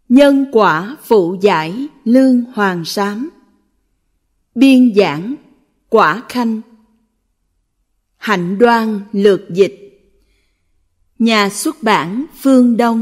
Nhân quả phụ giải Lương Hoàng Sám. Biên giảng Quả Khanh. Hạnh Đoan lược dịch. Nhà xuất bản Phương Đông.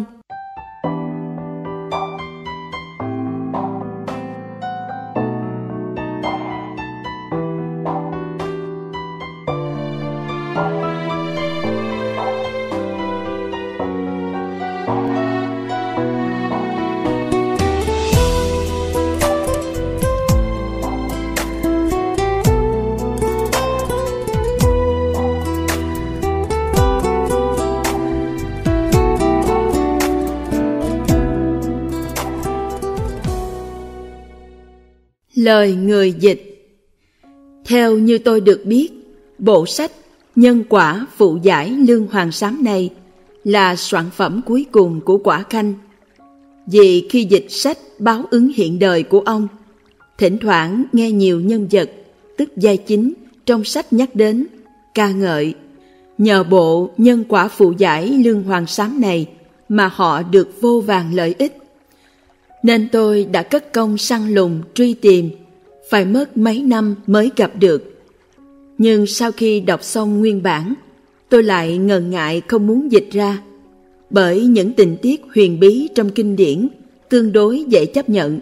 Lời người dịch. Theo như tôi được biết, bộ sách Nhân quả phụ giải Lương Hoàng Sám này là soạn phẩm cuối cùng của Quả Khanh. Vì khi dịch sách báo ứng hiện đời của ông, thỉnh thoảng nghe nhiều nhân vật, tức giai chính, trong sách nhắc đến, ca ngợi. Nhờ bộ Nhân quả phụ giải Lương Hoàng Sám này mà họ được vô vàn lợi ích. Nên tôi đã cất công săn lùng truy tìm, phải mất mấy năm mới gặp được. Nhưng sau khi đọc xong nguyên bản, tôi lại ngần ngại không muốn dịch ra, bởi những tình tiết huyền bí trong kinh điển tương đối dễ chấp nhận.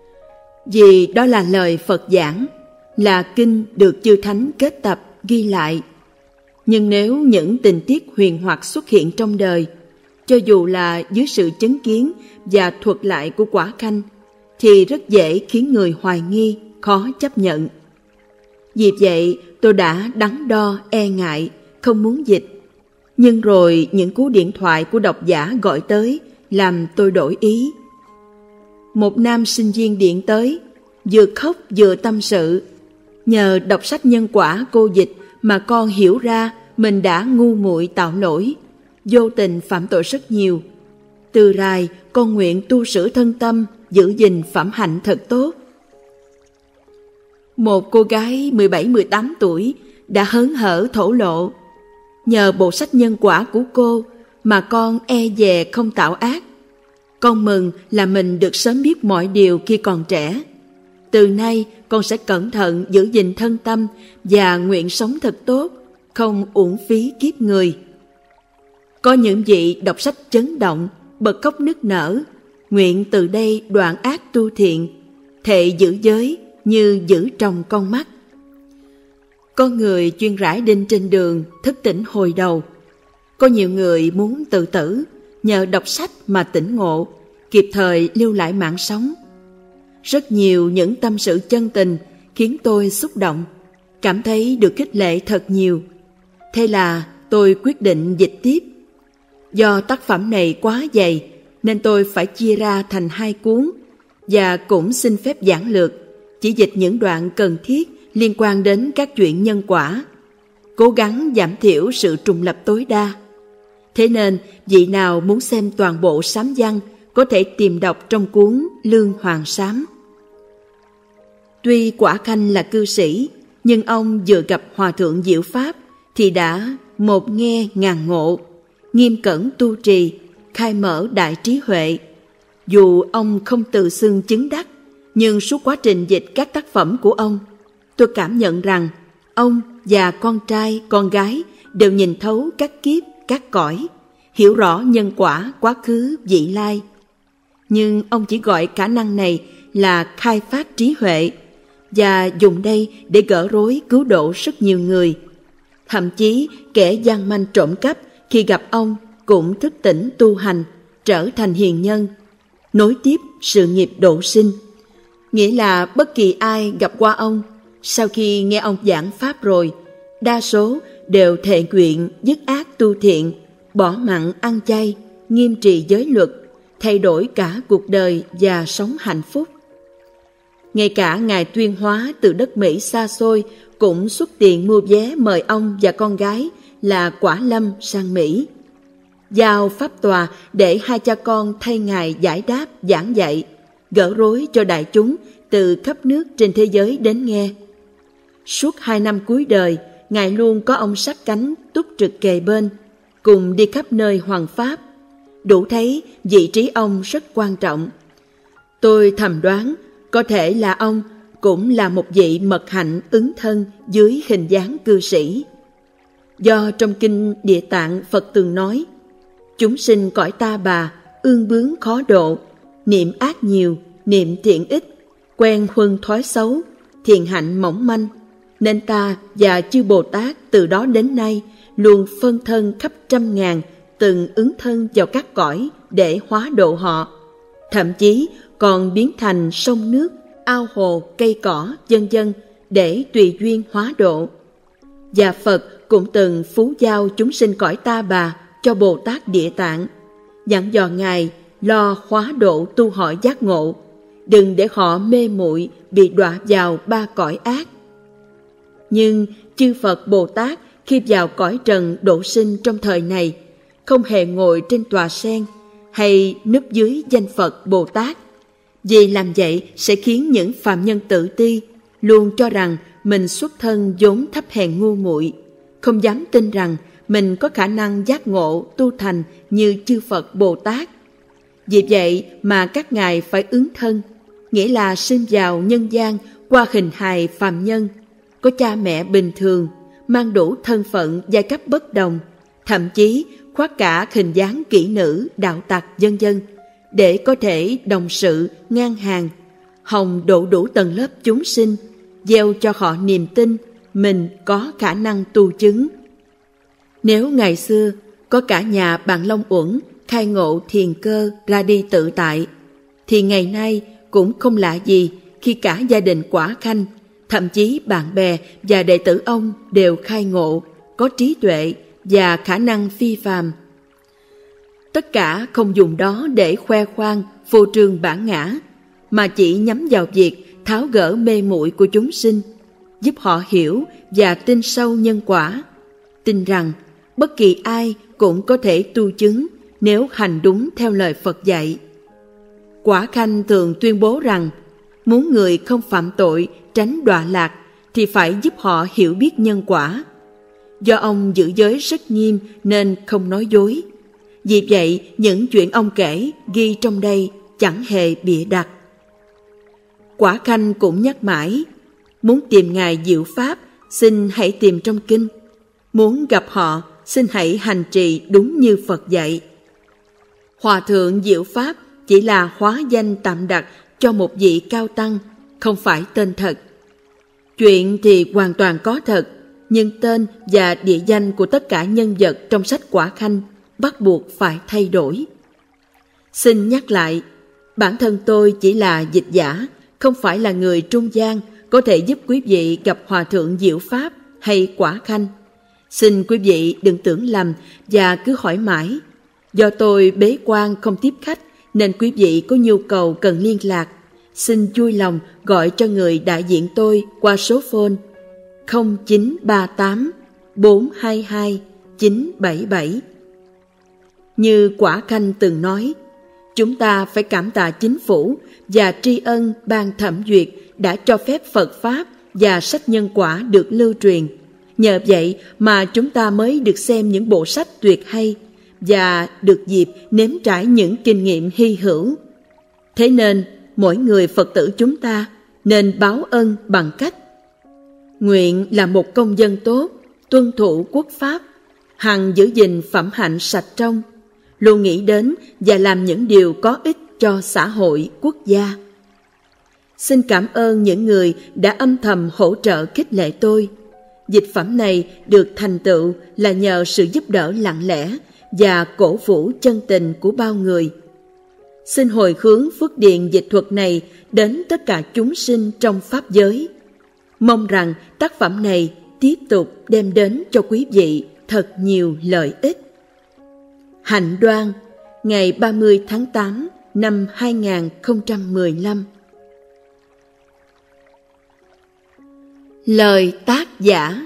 Vì đó là lời Phật giảng, là kinh được chư thánh kết tập ghi lại. Nhưng nếu những tình tiết huyền hoặc xuất hiện trong đời, cho dù là dưới sự chứng kiến và thuật lại của Quả Khanh, thì rất dễ khiến người hoài nghi, khó chấp nhận. Vì vậy tôi đã đắn đo e ngại, không muốn dịch. Nhưng rồi những cú điện thoại của độc giả gọi tới làm tôi đổi ý. Một nam sinh viên điện tới, vừa khóc vừa tâm sự. Nhờ đọc sách Nhân quả cô dịch mà con hiểu ra mình đã ngu muội tạo lỗi, vô tình phạm tội rất nhiều. Từ rày con nguyện tu sửa thân tâm, giữ gìn phẩm hạnh thật tốt. Một cô gái 17-18 tuổi đã hớn hở thổ lộ: nhờ bộ sách Nhân quả của cô mà con e dè không tạo ác. Con mừng là mình được sớm biết mọi điều khi còn trẻ. Từ nay con sẽ cẩn thận giữ gìn thân tâm và nguyện sống thật tốt, không uổng phí kiếp người. Có những vị đọc sách chấn động, bật khóc nức nở, nguyện từ đây đoạn ác tu thiện, thệ giữ giới như giữ trồng con mắt. Có người chuyên rải đinh trên đường thức tỉnh hồi đầu. Có nhiều người muốn tự tử, nhờ đọc sách mà tỉnh ngộ, kịp thời lưu lại mạng sống. Rất nhiều những tâm sự chân tình khiến tôi xúc động, cảm thấy được khích lệ thật nhiều. Thế là tôi quyết định dịch tiếp. Do tác phẩm này quá dày nên tôi phải chia ra thành 2 cuốn, và cũng xin phép giản lược, chỉ dịch những đoạn cần thiết liên quan đến các chuyện nhân quả, cố gắng giảm thiểu sự trùng lập tối đa. Thế nên vị nào muốn xem toàn bộ sám văn có thể tìm đọc trong cuốn Lương Hoàng Sám. Tuy Quả Khanh là cư sĩ, nhưng ông vừa gặp Hòa thượng Diệu Pháp thì đã một nghe ngàn ngộ, nghiêm cẩn tu trì, khai mở đại trí huệ. Dù ông không tự xưng chứng đắc, nhưng suốt quá trình dịch các tác phẩm của ông, tôi cảm nhận rằng ông và con trai, con gái đều nhìn thấu các kiếp, các cõi, hiểu rõ nhân quả quá khứ, vị lai. Nhưng ông chỉ gọi khả năng này là khai phát trí huệ, và dùng đây để gỡ rối cứu độ rất nhiều người. Thậm chí kẻ gian manh trộm cắp khi gặp ông cũng thức tỉnh tu hành, trở thành hiền nhân, nối tiếp sự nghiệp độ sinh. Nghĩa là bất kỳ ai gặp qua ông, sau khi nghe ông giảng pháp rồi, đa số đều thệ nguyện dứt ác tu thiện, bỏ mặn ăn chay, nghiêm trì giới luật, thay đổi cả cuộc đời và sống hạnh phúc. Ngay cả Ngài Tuyên Hóa từ đất Mỹ xa xôi cũng xuất tiền mua vé mời ông và con gái là Quả Lâm sang Mỹ, giao pháp tòa để 2 cha con thay Ngài giải đáp, giảng dạy, gỡ rối cho đại chúng từ khắp nước trên thế giới đến nghe. Suốt 2 năm cuối đời, Ngài luôn có ông sát cánh túc trực kề bên, cùng đi khắp nơi hoằng pháp. Đủ thấy vị trí ông rất quan trọng, Tôi thầm đoán có thể là ông cũng là một vị mật hạnh ứng thân dưới hình dáng cư sĩ. Do trong kinh Địa Tạng Phật từng nói, chúng sinh cõi ta bà ương bướng khó độ, niệm ác nhiều, niệm thiện ít, quen huân thói xấu, thiện hạnh mỏng manh, nên ta và chư Bồ Tát từ đó đến nay luôn phân thân khắp trăm ngàn, từng ứng thân vào các cõi để hóa độ họ, thậm chí còn biến thành sông nước, ao hồ, cây cỏ, vân vân để tùy duyên hóa độ. Và Phật cũng từng phú giao chúng sinh cõi ta bà cho Bồ Tát Địa Tạng, dặn dò Ngài lo hóa độ tu họ giác ngộ, đừng để họ mê muội bị đọa vào ba cõi ác. Nhưng chư Phật Bồ Tát khi vào cõi trần độ sinh trong thời này, không hề ngồi trên tòa sen hay núp dưới danh Phật Bồ Tát, vì làm vậy sẽ khiến những phàm nhân tự ti, luôn cho rằng mình xuất thân vốn thấp hèn ngu muội, không dám tin rằng mình có khả năng giác ngộ tu thành như chư Phật Bồ Tát. Vì vậy mà các ngài phải ứng thân, nghĩa là sinh vào nhân gian qua hình hài phàm nhân, có cha mẹ bình thường, mang đủ thân phận giai cấp bất đồng, thậm chí khoác cả hình dáng kỹ nữ, đạo tặc vân vân, để có thể đồng sự, ngang hàng, hòng độ đủ tầng lớp chúng sinh, gieo cho họ niềm tin mình có khả năng tu chứng. Nếu ngày xưa có cả nhà bạn Long Uẩn khai ngộ thiền cơ ra đi tự tại, thì ngày nay cũng không lạ gì khi cả gia đình Quả Khanh, thậm chí bạn bè và đệ tử ông đều khai ngộ, có trí tuệ và khả năng phi phàm. Tất cả không dùng đó để khoe khoang, phô trương bản ngã, mà chỉ nhắm vào việc tháo gỡ mê muội của chúng sinh, giúp họ hiểu và tin sâu nhân quả, tin rằng bất kỳ ai cũng có thể tu chứng nếu hành đúng theo lời Phật dạy. Quả Khanh thường tuyên bố rằng muốn người không phạm tội, tránh đọa lạc thì phải giúp họ hiểu biết nhân quả. Do ông giữ giới rất nghiêm nên không nói dối. Vì vậy, những chuyện ông kể ghi trong đây chẳng hề bịa đặt. Quả Khanh cũng nhắc mãi, muốn tìm Ngài Diệu Pháp, xin hãy tìm trong kinh. Muốn gặp họ, xin hãy hành trì đúng như Phật dạy. Hòa thượng Diệu Pháp chỉ là hóa danh tạm đặt cho một vị cao tăng, không phải tên thật. Chuyện thì hoàn toàn có thật, nhưng tên và địa danh của tất cả nhân vật trong sách Quả Khanh bắt buộc phải thay đổi. Xin nhắc lại, bản thân tôi chỉ là dịch giả, không phải là người trung gian có thể giúp quý vị gặp Hòa thượng Diệu Pháp hay Quả Khanh. Xin quý vị đừng tưởng lầm và cứ hỏi mãi. Do tôi bế quan không tiếp khách nên quý vị có nhu cầu cần liên lạc, xin vui lòng gọi cho người đại diện tôi qua số phone 0938 422 977. Như Quả Khanh từng nói, chúng ta phải cảm tạ chính phủ và tri ân ban thẩm duyệt đã cho phép Phật Pháp và sách nhân quả được lưu truyền. Nhờ vậy mà chúng ta mới được xem những bộ sách tuyệt hay và được dịp nếm trải những kinh nghiệm hy hữu. Thế nên, mỗi người Phật tử chúng ta nên báo ân bằng cách nguyện là một công dân tốt, tuân thủ quốc pháp, hằng giữ gìn phẩm hạnh sạch trong, luôn nghĩ đến và làm những điều có ích cho xã hội, quốc gia. Xin cảm ơn những người đã âm thầm hỗ trợ khích lệ tôi. Dịch phẩm này được thành tựu là nhờ sự giúp đỡ lặng lẽ và cổ vũ chân tình của bao người. Xin hồi hướng phước điền dịch thuật này đến tất cả chúng sinh trong Pháp giới. Mong rằng tác phẩm này tiếp tục đem đến cho quý vị thật nhiều lợi ích. Hạnh Đoan, ngày 30 tháng 8 năm 2015. Lời tác giả.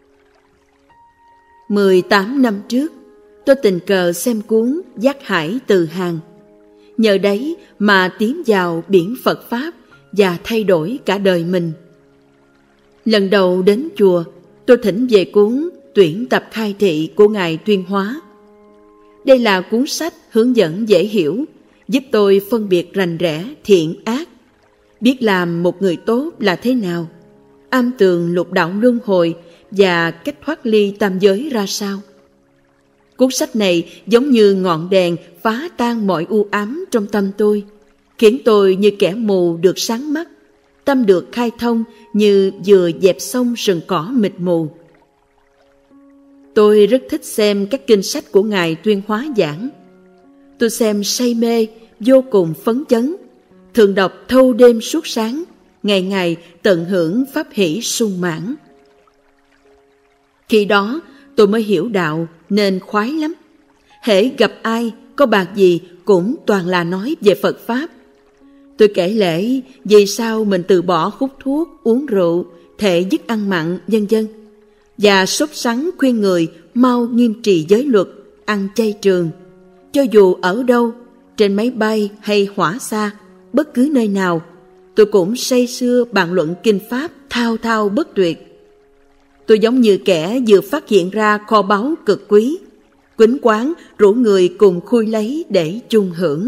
18 năm trước, tôi tình cờ xem cuốn Giác Hải từ Hàng. Nhờ đấy mà tiến vào biển Phật Pháp và thay đổi cả đời mình. Lần đầu đến chùa, tôi thỉnh về cuốn Tuyển tập khai thị của Ngài Tuyên Hóa. Đây là cuốn sách hướng dẫn dễ hiểu, giúp tôi phân biệt rành rẽ thiện ác, biết làm một người tốt là thế nào, am tường lục đạo luân hồi và cách thoát ly tam giới ra sao. Cuốn sách này giống như ngọn đèn phá tan mọi u ám trong tâm tôi, khiến tôi như kẻ mù được sáng mắt, tâm được khai thông như vừa dẹp xong rừng cỏ mịt mù. Tôi rất thích xem các kinh sách của Ngài Tuyên Hóa giảng. Tôi xem say mê, vô cùng phấn chấn, thường đọc thâu đêm suốt sáng, ngày ngày tận hưởng pháp hỷ sung mãn. Khi đó tôi mới hiểu đạo nên khoái lắm. Hễ gặp ai, có bạc gì cũng toàn là nói về Phật Pháp. Tôi kể lể vì sao mình từ bỏ hút thuốc, uống rượu, thệ dứt ăn mặn, vân vân, và sốt sắng khuyên người mau nghiêm trì giới luật, ăn chay trường. Cho dù ở đâu, trên máy bay hay hỏa xa, bất cứ nơi nào, tôi cũng say sưa bàn luận kinh Pháp thao thao bất tuyệt. Tôi giống như kẻ vừa phát hiện ra kho báu cực quý, quýnh quán rủ người cùng khui lấy để chung hưởng.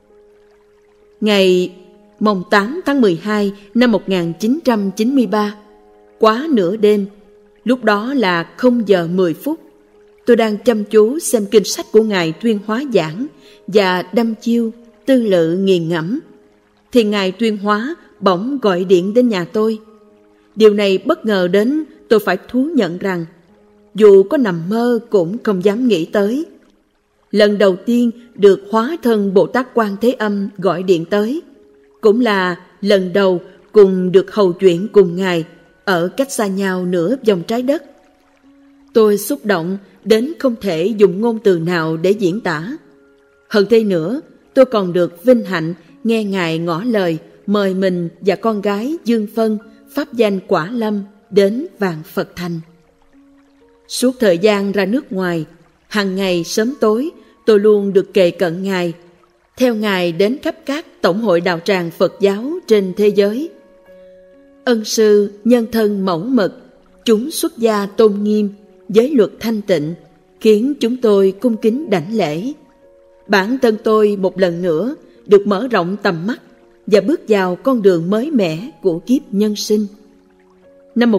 Ngày mồng 8 tháng 12 năm 1993, quá nửa đêm, lúc đó là 0 giờ 10 phút, tôi đang chăm chú xem kinh sách của Ngài Tuyên Hóa giảng và đăm chiêu, tư lự nghiền ngẫm, thì Ngài Tuyên Hóa bỗng gọi điện đến nhà tôi. Điều này bất ngờ đến tôi phải thú nhận rằng dù có nằm mơ cũng không dám nghĩ tới. Lần đầu tiên được hóa thân Bồ Tát Quan Thế Âm gọi điện tới, cũng là lần đầu cùng được hầu chuyện cùng Ngài ở cách xa nhau nửa vòng trái đất. Tôi xúc động đến không thể dùng ngôn từ nào để diễn tả. Hơn thế nữa, tôi còn được vinh hạnh nghe Ngài ngỏ lời mời mình và con gái Dương Phân, pháp danh Quả Lâm, đến Vạn Phật Thành. Suốt thời gian ra nước ngoài, hàng ngày sớm tối tôi luôn được kề cận Ngài, theo Ngài đến khắp các tổng hội đạo tràng Phật giáo trên thế giới. Ân sư nhân thân mẫu mực, chúng xuất gia tôn nghiêm, giới luật thanh tịnh, khiến chúng tôi cung kính đảnh lễ. Bản thân tôi một lần nữa được mở rộng tầm mắt và bước vào con đường mới mẻ của kiếp nhân sinh. Năm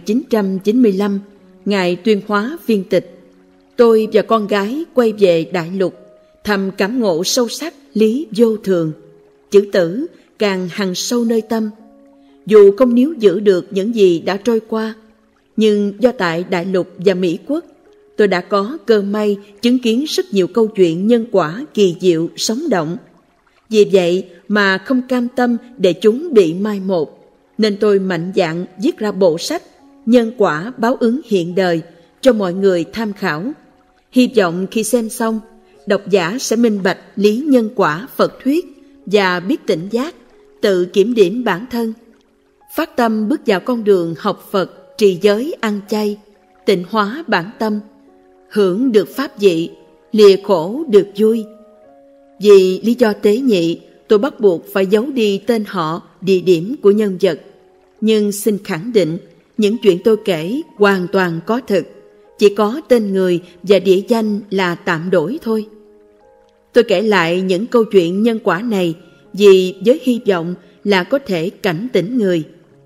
1995, Ngài Tuyên Hóa viên tịch, tôi và con gái quay về Đại Lục, thầm cảm ngộ sâu sắc lý vô thường. Chữ tử càng hằn sâu nơi tâm. Dù không níu giữ được những gì đã trôi qua, nhưng do tại Đại Lục và Mỹ Quốc, tôi đã có cơ may chứng kiến rất nhiều câu chuyện nhân quả kỳ diệu, sống động. Vì vậy mà không cam tâm để chúng bị mai một, nên tôi mạnh dạn viết ra bộ sách Nhân quả báo ứng hiện đời cho mọi người tham khảo. Hy vọng khi xem xong, độc giả sẽ minh bạch lý nhân quả Phật thuyết và biết tỉnh giác, tự kiểm điểm bản thân, phát tâm bước vào con đường học Phật, trì giới, ăn chay, tịnh hóa bản tâm, hưởng được pháp vị, lìa khổ được vui. Vì lý do tế nhị, tôi bắt buộc phải giấu đi tên họ, địa điểm của nhân vật. Nhưng xin khẳng định, những chuyện tôi kể hoàn toàn có thực, chỉ có tên người và địa danh là tạm đổi thôi. Tôi kể lại những câu chuyện nhân quả này vì với hy vọng là có thể cảnh tỉnh người.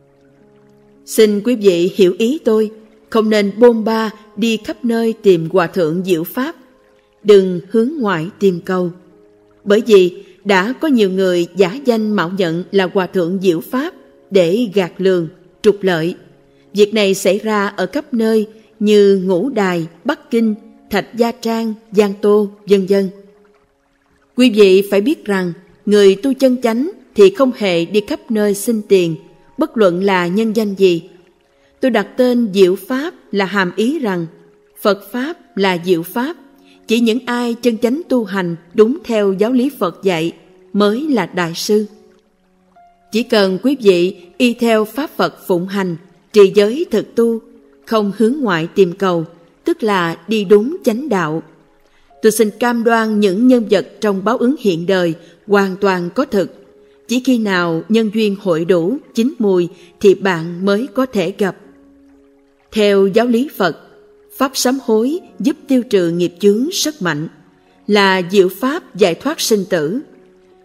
Xin quý vị hiểu ý tôi, không nên bôn ba đi khắp nơi tìm hòa thượng diệu pháp, đừng hướng ngoại tìm cầu. Bởi vì đã có nhiều người giả danh mạo nhận là hòa thượng diệu pháp để gạt lường, trục lợi. Việc này xảy ra ở khắp nơi như Ngũ Đài, Bắc Kinh, Thạch Gia Trang, Giang Tô, vân vân. Quý vị phải biết rằng người tu chân chánh thì không hề đi khắp nơi xin tiền, bất luận là nhân danh gì. Tôi đặt tên Diệu Pháp là hàm ý rằng Phật Pháp là Diệu Pháp, chỉ những ai chân chánh tu hành đúng theo giáo lý Phật dạy mới là đại sư. Chỉ cần quý vị y theo Pháp Phật phụng hành, trì giới thực tu, không hướng ngoại tìm cầu, tức là đi đúng chánh đạo. Tôi xin cam đoan những nhân vật trong báo ứng hiện đời hoàn toàn có thực. Chỉ khi nào nhân duyên hội đủ, chín mùi thì bạn mới có thể gặp. Theo giáo lý Phật, Pháp sám hối giúp tiêu trừ nghiệp chướng rất mạnh, là diệu pháp giải thoát sinh tử.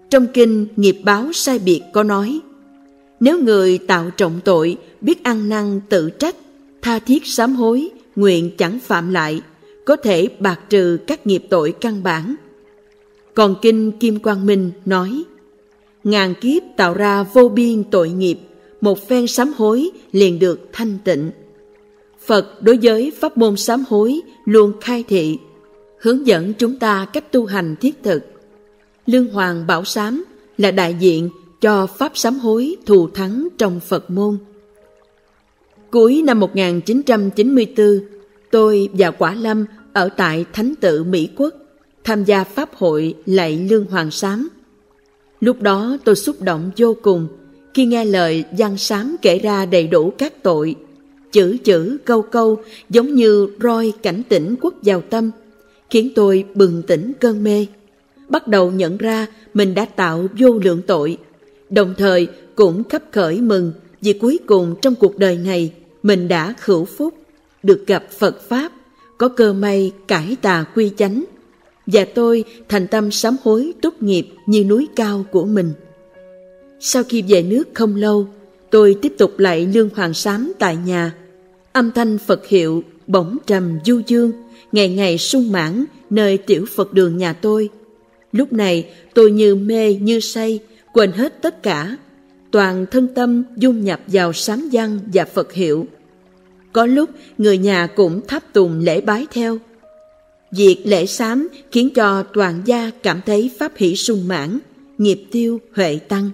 Trong kinh Nghiệp báo sai biệt có nói, nếu người tạo trọng tội, biết ăn năn tự trách, tha thiết sám hối, nguyện chẳng phạm lại, có thể bạc trừ các nghiệp tội căn bản. Còn kinh Kim Quang Minh nói, ngàn kiếp tạo ra vô biên tội nghiệp, một phen sám hối liền được thanh tịnh. Phật đối với pháp môn sám hối luôn khai thị, hướng dẫn chúng ta cách tu hành thiết thực. Lương Hoàng Bảo Sám là đại diện cho pháp sám hối thù thắng trong Phật môn. Cuối năm 1994, tôi và Quả Lâm ở tại Thánh tự Mỹ Quốc, tham gia pháp hội lạy Lương Hoàng Sám. Lúc đó tôi xúc động vô cùng khi nghe lời văn sám kể ra đầy đủ các tội, chữ chữ câu câu giống như roi cảnh tỉnh quất vào tâm, khiến tôi bừng tỉnh cơn mê, bắt đầu nhận ra mình đã tạo vô lượng tội, đồng thời cũng khấp khởi mừng vì cuối cùng trong cuộc đời này mình đã hữu phúc, được gặp Phật Pháp, có cơ may cải tà quy chánh, và tôi thành tâm sám hối túc nghiệp như núi cao của mình. Sau khi về nước không lâu, tôi tiếp tục lạy Lương Hoàng Sám tại nhà. Âm thanh Phật hiệu bổng trầm du dương, ngày ngày sung mãn nơi tiểu Phật đường nhà tôi. Lúc này tôi như mê như say, quên hết tất cả, toàn thân tâm dung nhập vào sám văn và Phật hiệu. Có lúc người nhà cũng tháp tùng lễ bái theo. Việc lễ sám khiến cho toàn gia cảm thấy pháp hỷ sung mãn, nghiệp tiêu huệ tăng.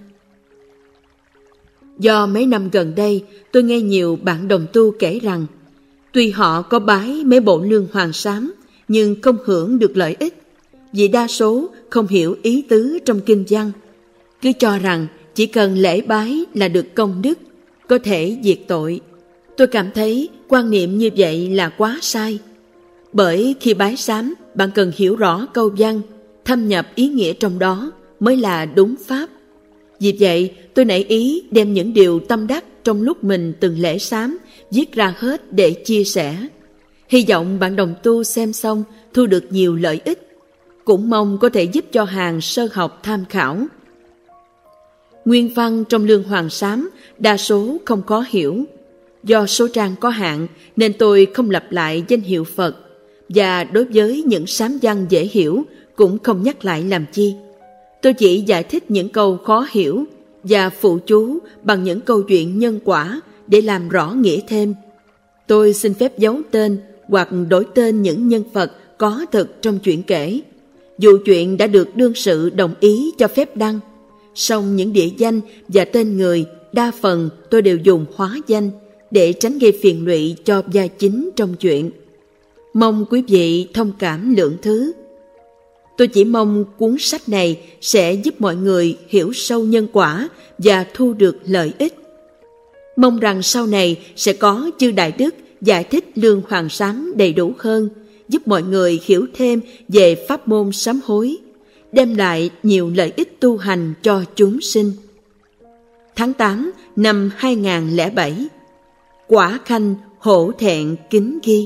Do mấy năm gần đây, tôi nghe nhiều bạn đồng tu kể rằng, tuy họ có bái mấy bộ Lương Hoàng Sám, nhưng không hưởng được lợi ích, vì đa số không hiểu ý tứ trong kinh văn, cứ cho rằng chỉ cần lễ bái là được công đức, có thể diệt tội. Tôi cảm thấy quan niệm như vậy là quá sai. Bởi khi bái sám, bạn cần hiểu rõ câu văn, thâm nhập ý nghĩa trong đó mới là đúng pháp. Vì vậy, tôi nảy ý đem những điều tâm đắc trong lúc mình từng lễ sám viết ra hết để chia sẻ. Hy vọng bạn đồng tu xem xong thu được nhiều lợi ích, cũng mong có thể giúp cho hàng sơ học tham khảo. Nguyên văn trong Lương Hoàng Sám đa số không có hiểu. Do số trang có hạn nên tôi không lặp lại danh hiệu Phật, và đối với những sám văn dễ hiểu cũng không nhắc lại làm chi. Tôi chỉ giải thích những câu khó hiểu và phụ chú bằng những câu chuyện nhân quả để làm rõ nghĩa thêm. Tôi xin phép giấu tên hoặc đổi tên những nhân vật có thực trong chuyện kể, dù chuyện đã được đương sự đồng ý cho phép đăng. Song những địa danh và tên người đa phần tôi đều dùng hóa danh để tránh gây phiền lụy cho vai chính trong chuyện. Mong quý vị thông cảm lượng thứ. Tôi chỉ mong cuốn sách này sẽ giúp mọi người hiểu sâu nhân quả và thu được lợi ích. Mong rằng sau này sẽ có chư Đại Đức giải thích Lương Hoàng Sám đầy đủ hơn, giúp mọi người hiểu thêm về pháp môn sám hối, đem lại nhiều lợi ích tu hành cho chúng sinh. Tháng 8 năm 2007, Quả Khanh hổ thẹn kính ghi.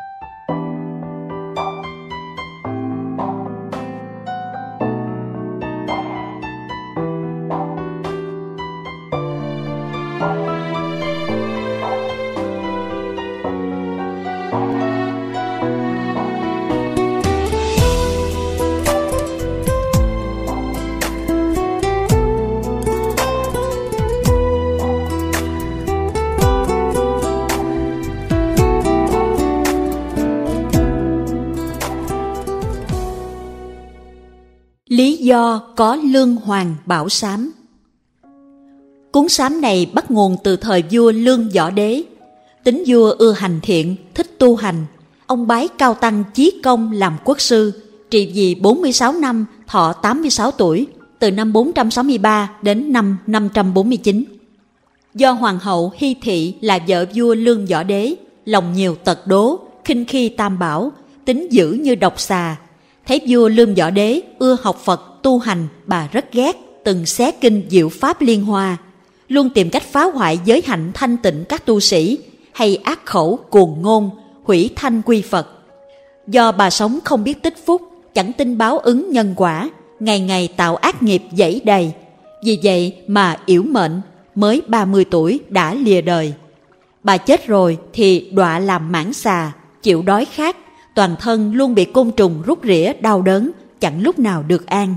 Lý do có Lương Hoàng Bảo Sám. Cuốn sám này bắt nguồn từ thời vua Lương Võ Đế. Tính vua ưa hành thiện, thích tu hành. Ông bái cao tăng Chí Công làm quốc sư, trị vì 46 năm, thọ 86 tuổi, từ năm 463 đến năm 549. Do hoàng hậu Hy Thị là vợ vua Lương Võ Đế, lòng nhiều tật đố, khinh khi tam bảo, tính dữ như độc xà. Thấy vua Lương Võ Đế ưa học Phật tu hành, bà rất ghét, từng xé kinh diệu pháp liên hoa, luôn tìm cách phá hoại giới hạnh thanh tịnh các tu sĩ, hay ác khẩu cuồng ngôn, hủy thanh quy Phật. Do bà sống không biết tích phúc, chẳng tin báo ứng nhân quả, ngày ngày tạo ác nghiệp dẫy đầy. Vì vậy mà yểu mệnh, mới 30 tuổi đã lìa đời. Bà chết rồi thì đọa làm mãng xà, chịu đói khát, toàn thân luôn bị côn trùng rút rỉa đau đớn, chẳng lúc nào được an.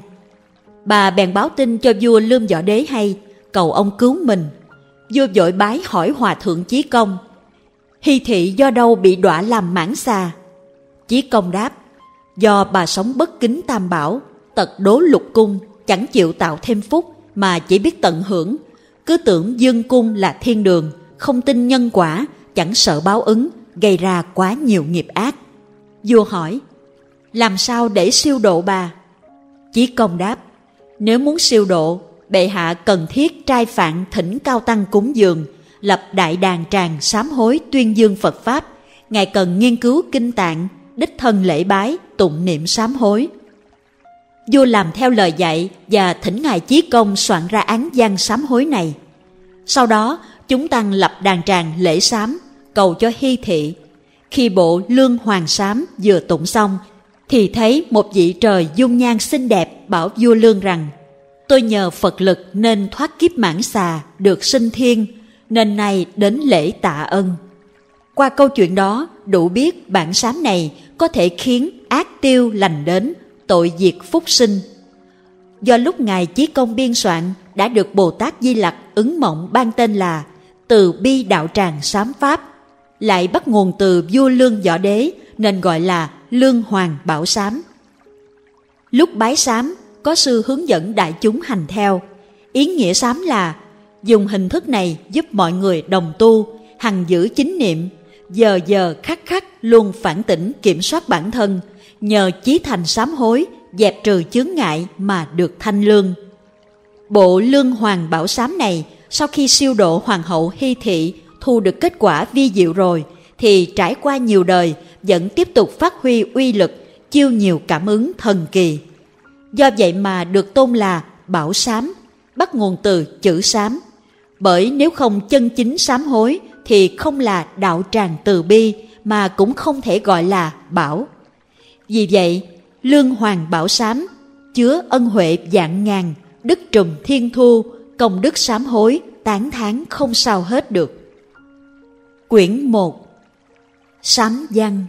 Bà bèn báo tin cho vua Lương Võ Đế hay, cầu ông cứu mình. Vua vội bái hỏi hòa thượng Chí Công: Hy thị do đâu bị đọa làm mãng xà? Chí Công đáp: Do bà sống bất kính tam bảo, tật đố lục cung, chẳng chịu tạo thêm phúc mà chỉ biết tận hưởng, cứ tưởng dương cung là thiên đường, không tin nhân quả, chẳng sợ báo ứng, gây ra quá nhiều nghiệp ác. Vua hỏi: Làm sao để siêu độ bà? Chí Công đáp: Nếu muốn siêu độ, bệ hạ cần thiết trai phạn thỉnh cao tăng cúng dường, lập đại đàn tràng sám hối tuyên dương Phật Pháp. Ngài cần nghiên cứu kinh tạng, đích thân lễ bái, tụng niệm sám hối. Vua làm theo lời dạy và thỉnh ngài Chí Công soạn ra án văn sám hối này. Sau đó chúng tăng lập đàn tràng lễ sám, cầu cho hy thị. Khi bộ Lương Hoàng sám vừa tụng xong, thì thấy một vị trời dung nhan xinh đẹp bảo vua Lương rằng: Tôi nhờ Phật lực nên thoát kiếp mãng xà, được sinh thiên, nên nay đến lễ tạ ân. Qua câu chuyện đó đủ biết bản sám này có thể khiến ác tiêu lành đến, tội diệt phúc sinh. Do lúc ngài Chí Công biên soạn đã được Bồ Tát Di Lặc ứng mộng ban tên là Từ Bi Đạo Tràng Sám Pháp, lại bắt nguồn từ vua Lương Võ Đế nên gọi là Lương Hoàng Bảo Sám. Lúc bái sám, có sư hướng dẫn đại chúng hành theo. Ý nghĩa sám là dùng hình thức này giúp mọi người đồng tu, hằng giữ chính niệm, giờ giờ khắc khắc luôn phản tỉnh kiểm soát bản thân, nhờ chí thành sám hối dẹp trừ chướng ngại mà được thanh lương. Bộ Lương Hoàng Bảo Sám này sau khi siêu độ hoàng hậu Hy thị thu được kết quả vi diệu rồi, thì trải qua nhiều đời vẫn tiếp tục phát huy uy lực, chiêu nhiều cảm ứng thần kỳ. Do vậy mà được tôn là Bảo Sám, bắt nguồn từ chữ sám. Bởi nếu không chân chính sám hối thì không là đạo tràng từ bi, mà cũng không thể gọi là bảo. Vì vậy, Lương Hoàng Bảo Sám chứa ân huệ vạn ngàn, đức trùm thiên thu, công đức sám hối tán thán không sao hết được. Quyển 1. Sám văn.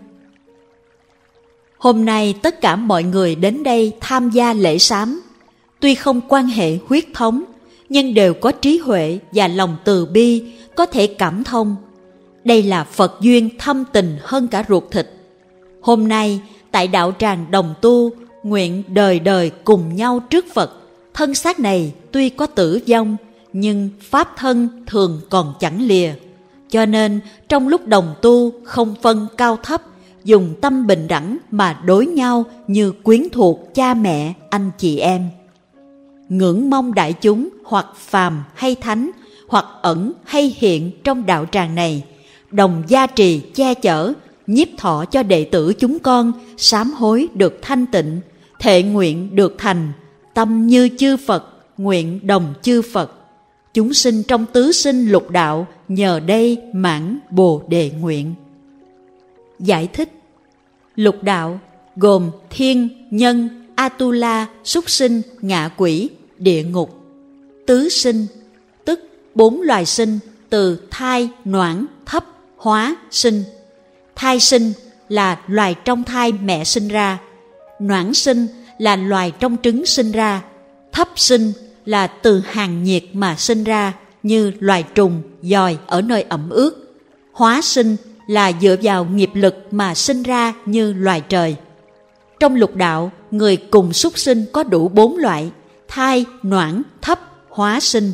Hôm nay tất cả mọi người đến đây tham gia lễ sám, tuy không quan hệ huyết thống, nhưng đều có trí huệ và lòng từ bi, có thể cảm thông. Đây là Phật duyên thâm tình hơn cả ruột thịt. Hôm nay, tại đạo tràng đồng tu, nguyện đời đời cùng nhau trước Phật. Thân xác này tuy có tử vong, nhưng pháp thân thường còn chẳng lìa. Cho nên, trong lúc đồng tu không phân cao thấp, dùng tâm bình đẳng mà đối nhau như quyến thuộc cha mẹ, anh chị em. Ngưỡng mong đại chúng hoặc phàm hay thánh, hoặc ẩn hay hiện trong đạo tràng này, đồng gia trì che chở, nhiếp thọ cho đệ tử chúng con sám hối được thanh tịnh, thệ nguyện được thành, tâm như chư Phật, nguyện đồng chư Phật. Chúng sinh trong tứ sinh lục đạo nhờ đây mãn Bồ Đề nguyện. Giải thích: Lục đạo gồm thiên, nhân, Atula, súc sinh, ngạ quỷ, địa ngục. Tứ sinh tức 4 loài sinh từ thai, noãn, thấp, hóa, sinh. Thai sinh là loài trong thai mẹ sinh ra, noãn sinh là loài trong trứng sinh ra, thấp sinh là từ hàng nhiệt mà sinh ra như loài trùng, giòi ở nơi ẩm ướt, hóa sinh là dựa vào nghiệp lực mà sinh ra như loài trời. Trong lục đạo, người cùng súc sinh có đủ 4 loại: thai, noãn, thấp, hóa sinh.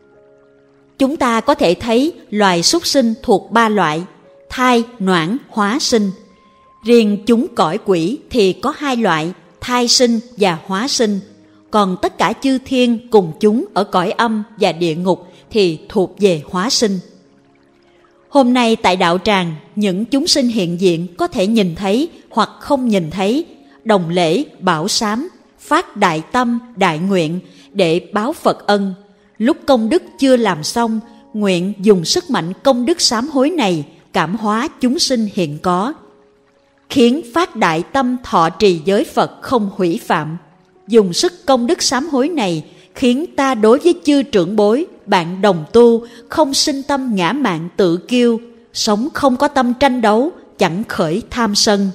Chúng ta có thể thấy loài súc sinh thuộc 3 loại: thai, noãn, hóa sinh. Riêng chúng cõi quỷ thì có 2 loại: thai sinh và hóa sinh. Còn tất cả chư thiên cùng chúng ở cõi âm và địa ngục thì thuộc về hóa sinh. Hôm nay tại đạo tràng, những chúng sinh hiện diện có thể nhìn thấy hoặc không nhìn thấy, đồng lễ bảo sám, phát đại tâm, đại nguyện để báo Phật ân. Lúc công đức chưa làm xong, nguyện dùng sức mạnh công đức sám hối này cảm hóa chúng sinh hiện có, khiến phát đại tâm thọ trì giới Phật không hủy phạm. dùng sức công đức sám hối này khiến ta đối với chư trưởng bối, bạn đồng tu không sinh tâm ngã mạn tự kiêu, sống không có tâm tranh đấu, chẳng khởi tham sân.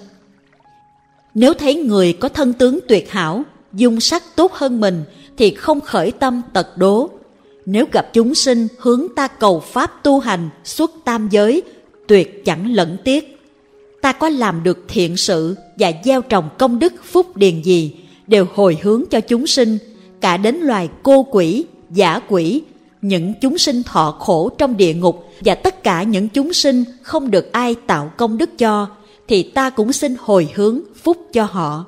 Nếu thấy người có thân tướng tuyệt hảo, dung sắc tốt hơn mình thì không khởi tâm tật đố. Nếu gặp chúng sinh hướng ta cầu pháp tu hành xuất tam giới, tuyệt chẳng lẫn tiếc. Ta có làm được thiện sự và gieo trồng công đức phúc điền gì, đều hồi hướng cho chúng sinh, cả đến loài cô quỷ, dã quỷ, những chúng sinh thọ khổ trong địa ngục và tất cả những chúng sinh không được ai tạo công đức cho, thì ta cũng xin hồi hướng phúc cho họ.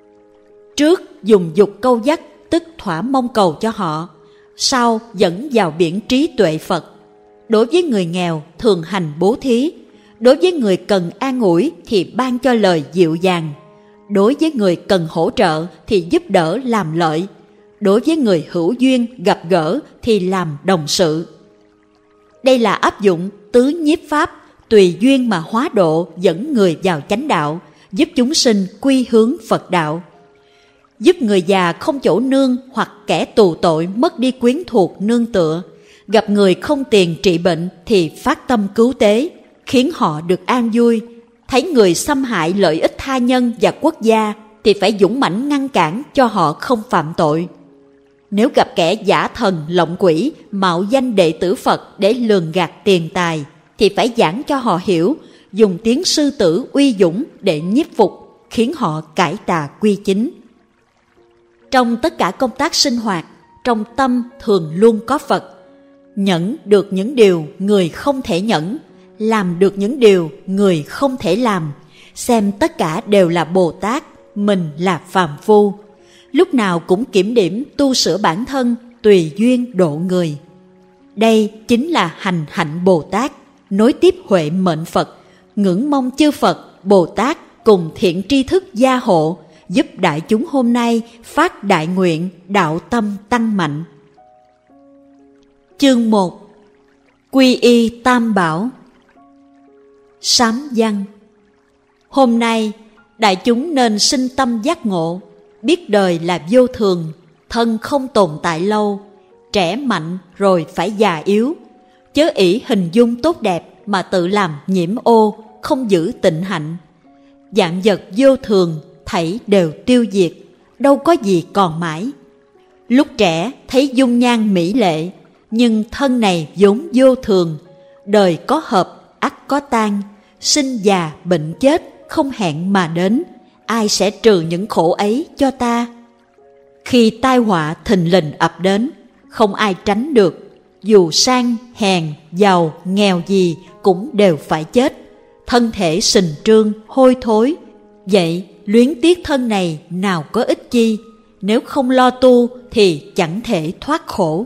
Trước dùng dục câu dắt, tức thỏa mong cầu cho họ, sau dẫn vào biển trí tuệ Phật. Đối với người nghèo thường hành bố thí, đối với người cần an ủi thì ban cho lời dịu dàng, đối với người cần hỗ trợ thì giúp đỡ làm lợi, đối với người hữu duyên gặp gỡ thì làm đồng sự. Đây là áp dụng tứ nhiếp pháp, tùy duyên mà hóa độ, dẫn người vào chánh đạo, giúp chúng sinh quy hướng Phật đạo. Giúp người già không chỗ nương hoặc kẻ tù tội mất đi quyến thuộc nương tựa, gặp người không tiền trị bệnh thì phát tâm cứu tế, khiến họ được an vui. Thấy người xâm hại lợi ích tha nhân và quốc gia thì phải dũng mãnh ngăn cản cho họ không phạm tội. Nếu gặp kẻ giả thần lộng quỷ, mạo danh đệ tử Phật để lường gạt tiền tài, thì phải giảng cho họ hiểu, dùng tiếng sư tử uy dũng để nhiếp phục, khiến họ cải tà quy chính. Trong tất cả công tác sinh hoạt, trong tâm thường luôn có Phật. Nhẫn được những điều người không thể nhẫn, làm được những điều người không thể làm, xem tất cả đều là Bồ Tát, mình là phàm phu. Lúc nào cũng kiểm điểm tu sửa bản thân, tùy duyên độ người. Đây chính là hành hạnh Bồ Tát, nối tiếp huệ mệnh Phật, ngưỡng mong chư Phật, Bồ Tát cùng thiện tri thức gia hộ, giúp đại chúng hôm nay phát đại nguyện, đạo tâm tăng mạnh. Chương 1. Quy y Tam Bảo. Sám văn. Hôm nay, đại chúng nên sinh tâm giác ngộ, biết đời là vô thường, thân không tồn tại lâu, trẻ mạnh rồi phải già yếu, chớ ỷ hình dung tốt đẹp mà tự làm nhiễm ô, không giữ tịnh hạnh. Vạn vật vô thường, thảy đều tiêu diệt, đâu có gì còn mãi. Lúc trẻ thấy dung nhan mỹ lệ, nhưng thân này vốn vô thường, đời có hợp, ắt có tan, sinh già bệnh chết không hẹn mà đến, ai sẽ trừ những khổ ấy cho ta? Khi tai họa thình lình ập đến, không ai tránh được, dù sang, hèn, giàu, nghèo gì cũng đều phải chết, thân thể sình trương, hôi thối. Vậy luyến tiếc thân này nào có ích chi, nếu không lo tu thì chẳng thể thoát khổ.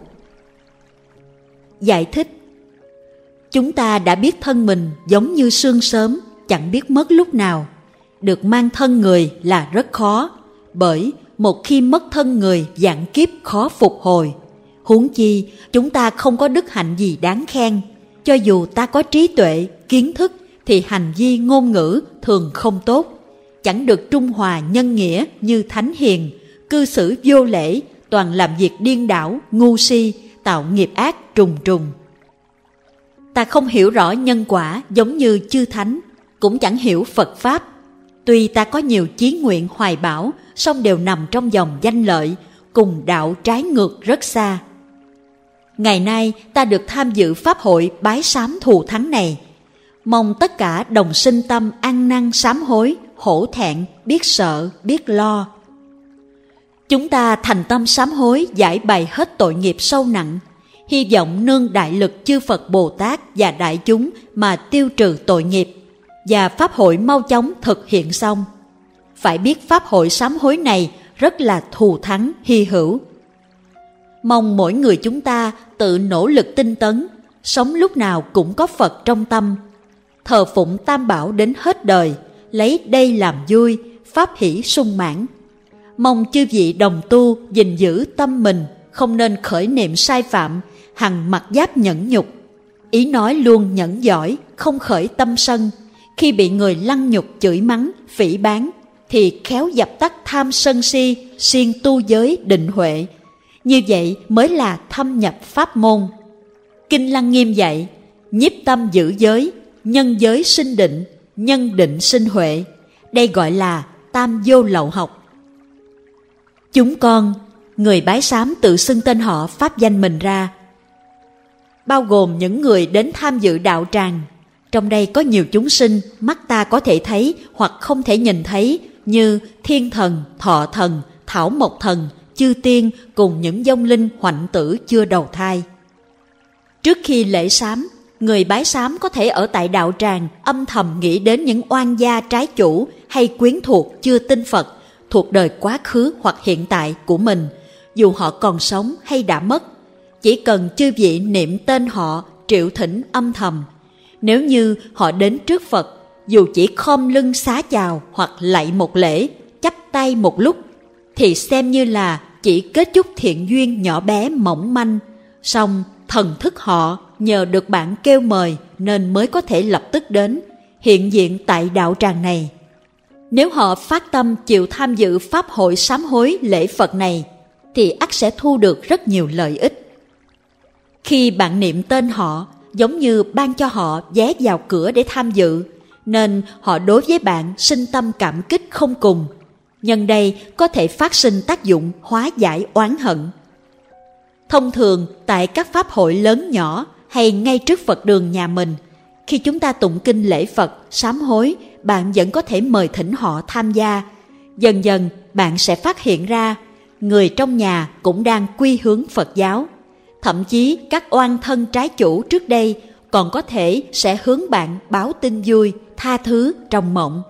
Giải thích. Chúng ta đã biết thân mình giống như sương sớm, chẳng biết mất lúc nào. Được mang thân người là rất khó, bởi một khi mất thân người vạn kiếp khó phục hồi. Huống chi chúng ta không có đức hạnh gì đáng khen, cho dù ta có trí tuệ, kiến thức thì hành vi ngôn ngữ thường không tốt, chẳng được trung hòa nhân nghĩa như thánh hiền, cư xử vô lễ, toàn làm việc điên đảo, ngu si, tạo nghiệp ác trùng trùng. Ta không hiểu rõ nhân quả giống như chư thánh, cũng chẳng hiểu Phật Pháp. Tuy ta có nhiều chí nguyện hoài bão, song đều nằm trong dòng danh lợi, cùng đạo trái ngược rất xa. Ngày nay ta được tham dự Pháp hội bái sám thù thắng này, mong tất cả đồng sinh tâm ăn năn sám hối, hổ thẹn, biết sợ, biết lo. Chúng ta thành tâm sám hối, giải bày hết tội nghiệp sâu nặng, hy vọng nương đại lực chư Phật Bồ Tát và đại chúng mà tiêu trừ tội nghiệp, và Pháp hội mau chóng thực hiện xong. Phải biết Pháp hội sám hối này rất là thù thắng, hy hữu. Mong mỗi người chúng ta tự nỗ lực tinh tấn, sống lúc nào cũng có Phật trong tâm, thờ phụng Tam Bảo đến hết đời, lấy đây làm vui, pháp hỷ sung mãn. Mong chư vị đồng tu gìn giữ tâm mình, không nên khởi niệm sai phạm, hằng mặc giáp nhẫn nhục. Ý nói luôn nhẫn giỏi, không khởi tâm sân. Khi bị người lăng nhục chửi mắng, phỉ báng, thì khéo dập tắt tham sân si, siêng tu giới định huệ. Như vậy mới là thâm nhập pháp môn. Kinh Lăng Nghiêm dạy, nhiếp tâm giữ giới, nhân giới sinh định, nhân định sinh huệ. Đây gọi là tam vô lậu học. Chúng con, người bái sám tự xưng tên họ pháp danh mình ra, bao gồm những người đến tham dự đạo tràng. Trong đây có nhiều chúng sinh mắt ta có thể thấy hoặc không thể nhìn thấy, như thiên thần, thọ thần, thảo mộc thần, chư tiên cùng những vong linh hoạnh tử chưa đầu thai. Trước khi lễ sám, người bái sám có thể ở tại đạo tràng âm thầm nghĩ đến những oan gia trái chủ hay quyến thuộc chưa tin Phật thuộc đời quá khứ hoặc hiện tại của mình, dù họ còn sống hay đã mất. Chỉ cần chư vị niệm tên họ, triệu thỉnh âm thầm. Nếu như họ đến trước Phật, dù chỉ khom lưng xá chào hoặc lạy một lễ, chắp tay một lúc, thì xem như là chỉ kết chút thiện duyên nhỏ bé mỏng manh. Song thần thức họ nhờ được bạn kêu mời nên mới có thể lập tức đến, hiện diện tại đạo tràng này. Nếu họ phát tâm chịu tham dự pháp hội sám hối lễ Phật này, thì ắt sẽ thu được rất nhiều lợi ích. Khi bạn niệm tên họ, giống như ban cho họ vé vào cửa để tham dự, nên họ đối với bạn sinh tâm cảm kích không cùng. Nhân đây có thể phát sinh tác dụng hóa giải oán hận. Thông thường tại các pháp hội lớn nhỏ hay ngay trước Phật đường nhà mình, khi chúng ta tụng kinh lễ Phật, sám hối, bạn vẫn có thể mời thỉnh họ tham gia. Dần dần bạn sẽ phát hiện ra người trong nhà cũng đang quy hướng Phật giáo. Thậm chí các oan thân trái chủ trước đây còn có thể sẽ hướng bạn báo tin vui, tha thứ trong mộng.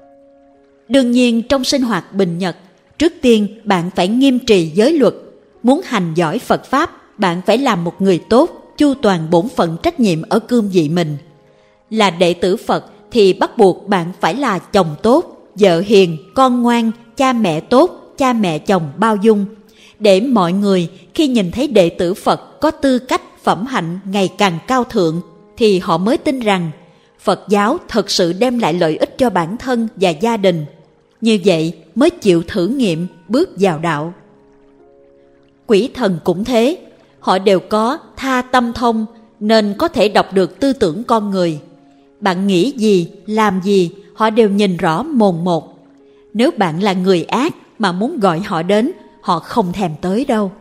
Đương nhiên trong sinh hoạt bình nhật, trước tiên bạn phải nghiêm trì giới luật. Muốn hành giỏi Phật Pháp, bạn phải làm một người tốt, chu toàn bổn phận trách nhiệm ở cương vị mình. Là đệ tử Phật thì bắt buộc bạn phải là chồng tốt, vợ hiền, con ngoan, cha mẹ tốt, cha mẹ chồng bao dung. Để mọi người khi nhìn thấy đệ tử Phật có tư cách, phẩm hạnh ngày càng cao thượng, thì họ mới tin rằng Phật giáo thật sự đem lại lợi ích cho bản thân và gia đình. Như vậy mới chịu thử nghiệm bước vào đạo. Quỷ thần cũng thế, họ đều có tha tâm thông nên có thể đọc được tư tưởng con người. Bạn nghĩ gì, làm gì, họ đều nhìn rõ mồn một. Nếu bạn là người ác mà muốn gọi họ đến, họ không thèm tới đâu.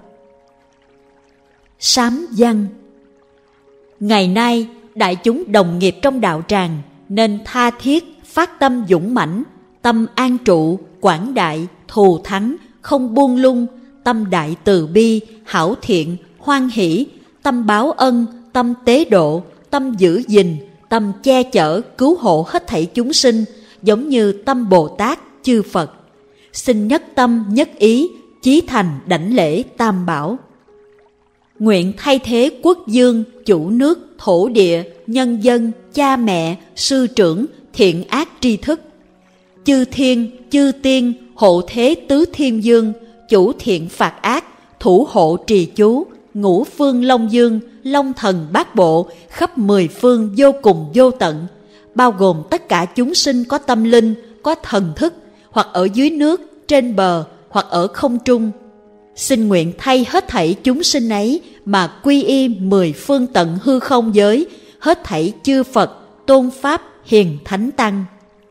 Sám văn. Ngày nay, đại chúng đồng nghiệp trong đạo tràng nên tha thiết, phát tâm dũng mãnh, tâm an trụ, quảng đại, thù thắng, không buông lung, tâm đại từ bi, hảo thiện, hoan hỷ, tâm báo ân, tâm tế độ, tâm giữ gìn, tâm che chở, cứu hộ hết thảy chúng sinh, giống như tâm Bồ Tát, chư Phật. Xin nhất tâm, nhất ý, chí thành đảnh lễ Tam Bảo. Nguyện thay thế quốc dương, chủ nước, thổ địa, nhân dân, cha mẹ, sư trưởng, thiện ác tri thức. Chư thiên, chư tiên, hộ thế tứ thiên dương, chủ thiện phạt ác, thủ hộ trì chú, ngũ phương long dương, long thần bát bộ, khắp 10 phương vô cùng vô tận, bao gồm tất cả chúng sinh có tâm linh, có thần thức, hoặc ở dưới nước, trên bờ, hoặc ở không trung. Xin nguyện thay hết thảy chúng sinh ấy mà quy y 10 phương tận hư không giới, hết thảy chư Phật, tôn Pháp, hiền thánh tăng.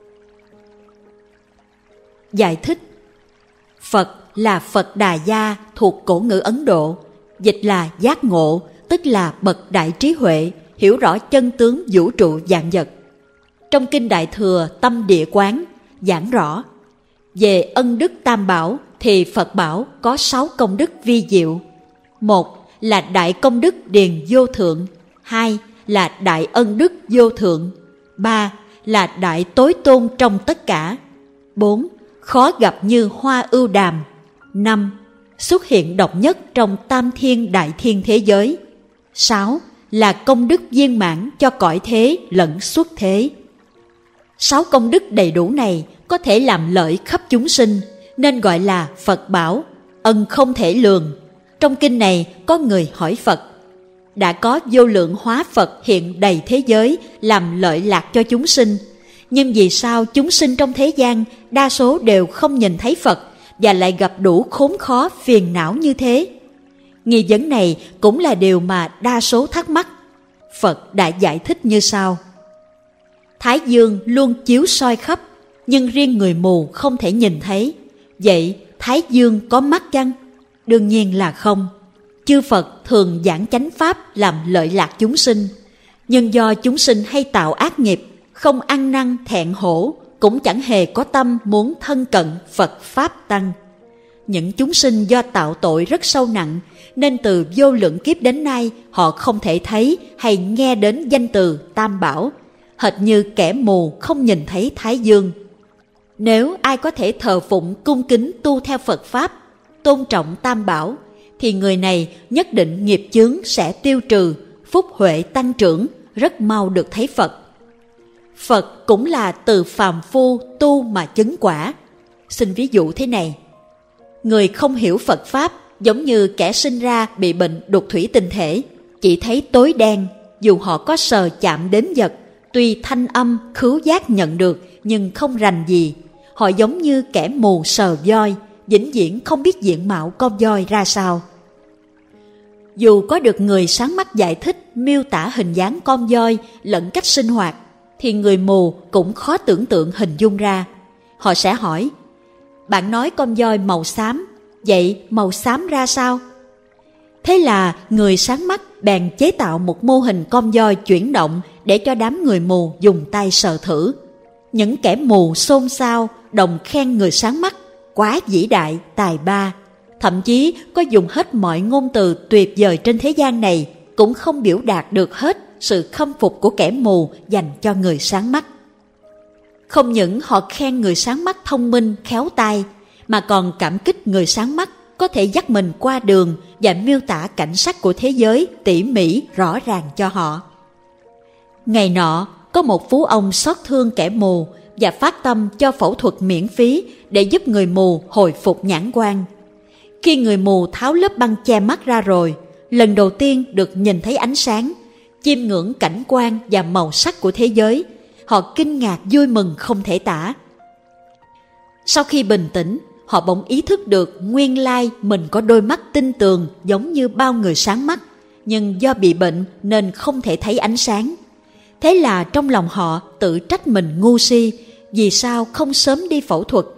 Giải thích. Phật là Phật Đà Gia thuộc cổ ngữ Ấn Độ, dịch là giác ngộ, tức là bậc đại trí huệ, hiểu rõ chân tướng vũ trụ vạn vật. Trong Kinh Đại Thừa Tâm Địa Quán giảng rõ, về ân đức Tam Bảo thì Phật bảo có 6 công đức vi diệu. 1 là đại công đức điền vô thượng, 2 là đại ân đức vô thượng, 3 là đại tối tôn trong tất cả, 4 khó gặp như hoa ưu đàm, 5 xuất hiện độc nhất trong tam thiên đại thiên thế giới, 6 là công đức viên mãn cho cõi thế lẫn xuất thế. 6 công đức đầy đủ này có thể làm lợi khắp chúng sinh, nên gọi là Phật bảo, ân không thể lường. Trong kinh này có người hỏi Phật, đã có vô lượng hóa Phật hiện đầy thế giới làm lợi lạc cho chúng sinh, Nhưng vì sao chúng sinh trong thế gian đa số đều không nhìn thấy Phật và lại gặp đủ khốn khó phiền não như thế? Nghi vấn này cũng là điều mà đa số thắc mắc. Phật đã giải thích như sau: Thái dương luôn chiếu soi khắp, nhưng riêng người mù không thể nhìn thấy. Vậy Thái dương có mắt chăng? Đương nhiên là không. Chư Phật thường giảng chánh pháp làm lợi lạc chúng sinh, nhưng do chúng sinh hay tạo ác nghiệp, không ăn năn thẹn hổ, cũng chẳng hề có tâm muốn thân cận Phật Pháp Tăng. Những chúng sinh do tạo tội rất sâu nặng, nên từ vô lượng kiếp đến nay họ không thể thấy hay nghe đến danh từ Tam Bảo, hệt như kẻ mù không nhìn thấy Thái dương. Nếu ai có thể thờ phụng cung kính tu theo Phật Pháp, tôn trọng Tam Bảo, thì người này nhất định nghiệp chướng sẽ tiêu trừ, phúc huệ tăng trưởng, rất mau được thấy Phật. Phật cũng là từ phàm phu tu mà chứng quả. Xin ví dụ thế này: người không hiểu Phật Pháp giống như kẻ sinh ra bị bệnh đục thủy tinh thể, chỉ thấy tối đen, dù họ có sờ chạm đến vật, tuy thanh âm khứu giác nhận được nhưng không rành gì. Họ giống như kẻ mù sờ voi, vĩnh viễn không biết diện mạo con voi ra sao. Dù có được người sáng mắt giải thích miêu tả hình dáng con voi lẫn cách sinh hoạt, thì người mù cũng khó tưởng tượng hình dung ra. Họ sẽ hỏi: bạn nói con voi màu xám, vậy màu xám ra sao? Thế là người sáng mắt bèn chế tạo một mô hình con voi chuyển động để cho đám người mù dùng tay sờ thử. Những kẻ mù xôn xao, đồng khen người sáng mắt quá vĩ đại, tài ba. Thậm chí có dùng hết mọi ngôn từ tuyệt vời trên thế gian này cũng không biểu đạt được hết sự khâm phục của kẻ mù dành cho người sáng mắt. Không những họ khen người sáng mắt thông minh, khéo tay, mà còn cảm kích người sáng mắt có thể dắt mình qua đường và miêu tả cảnh sắc của thế giới tỉ mỉ rõ ràng cho họ. Ngày nọ, có một phú ông xót thương kẻ mù và phát tâm cho phẫu thuật miễn phí để giúp người mù hồi phục nhãn quan. Khi người mù tháo lớp băng che mắt ra rồi, lần đầu tiên được nhìn thấy ánh sáng, chiêm ngưỡng cảnh quan và màu sắc của thế giới, họ kinh ngạc vui mừng không thể tả. Sau khi bình tĩnh, họ bỗng ý thức được nguyên lai mình có đôi mắt tinh tường giống như bao người sáng mắt, nhưng do bị bệnh nên không thể thấy ánh sáng. Thế là trong lòng họ tự trách mình ngu si, vì sao không sớm đi phẫu thuật.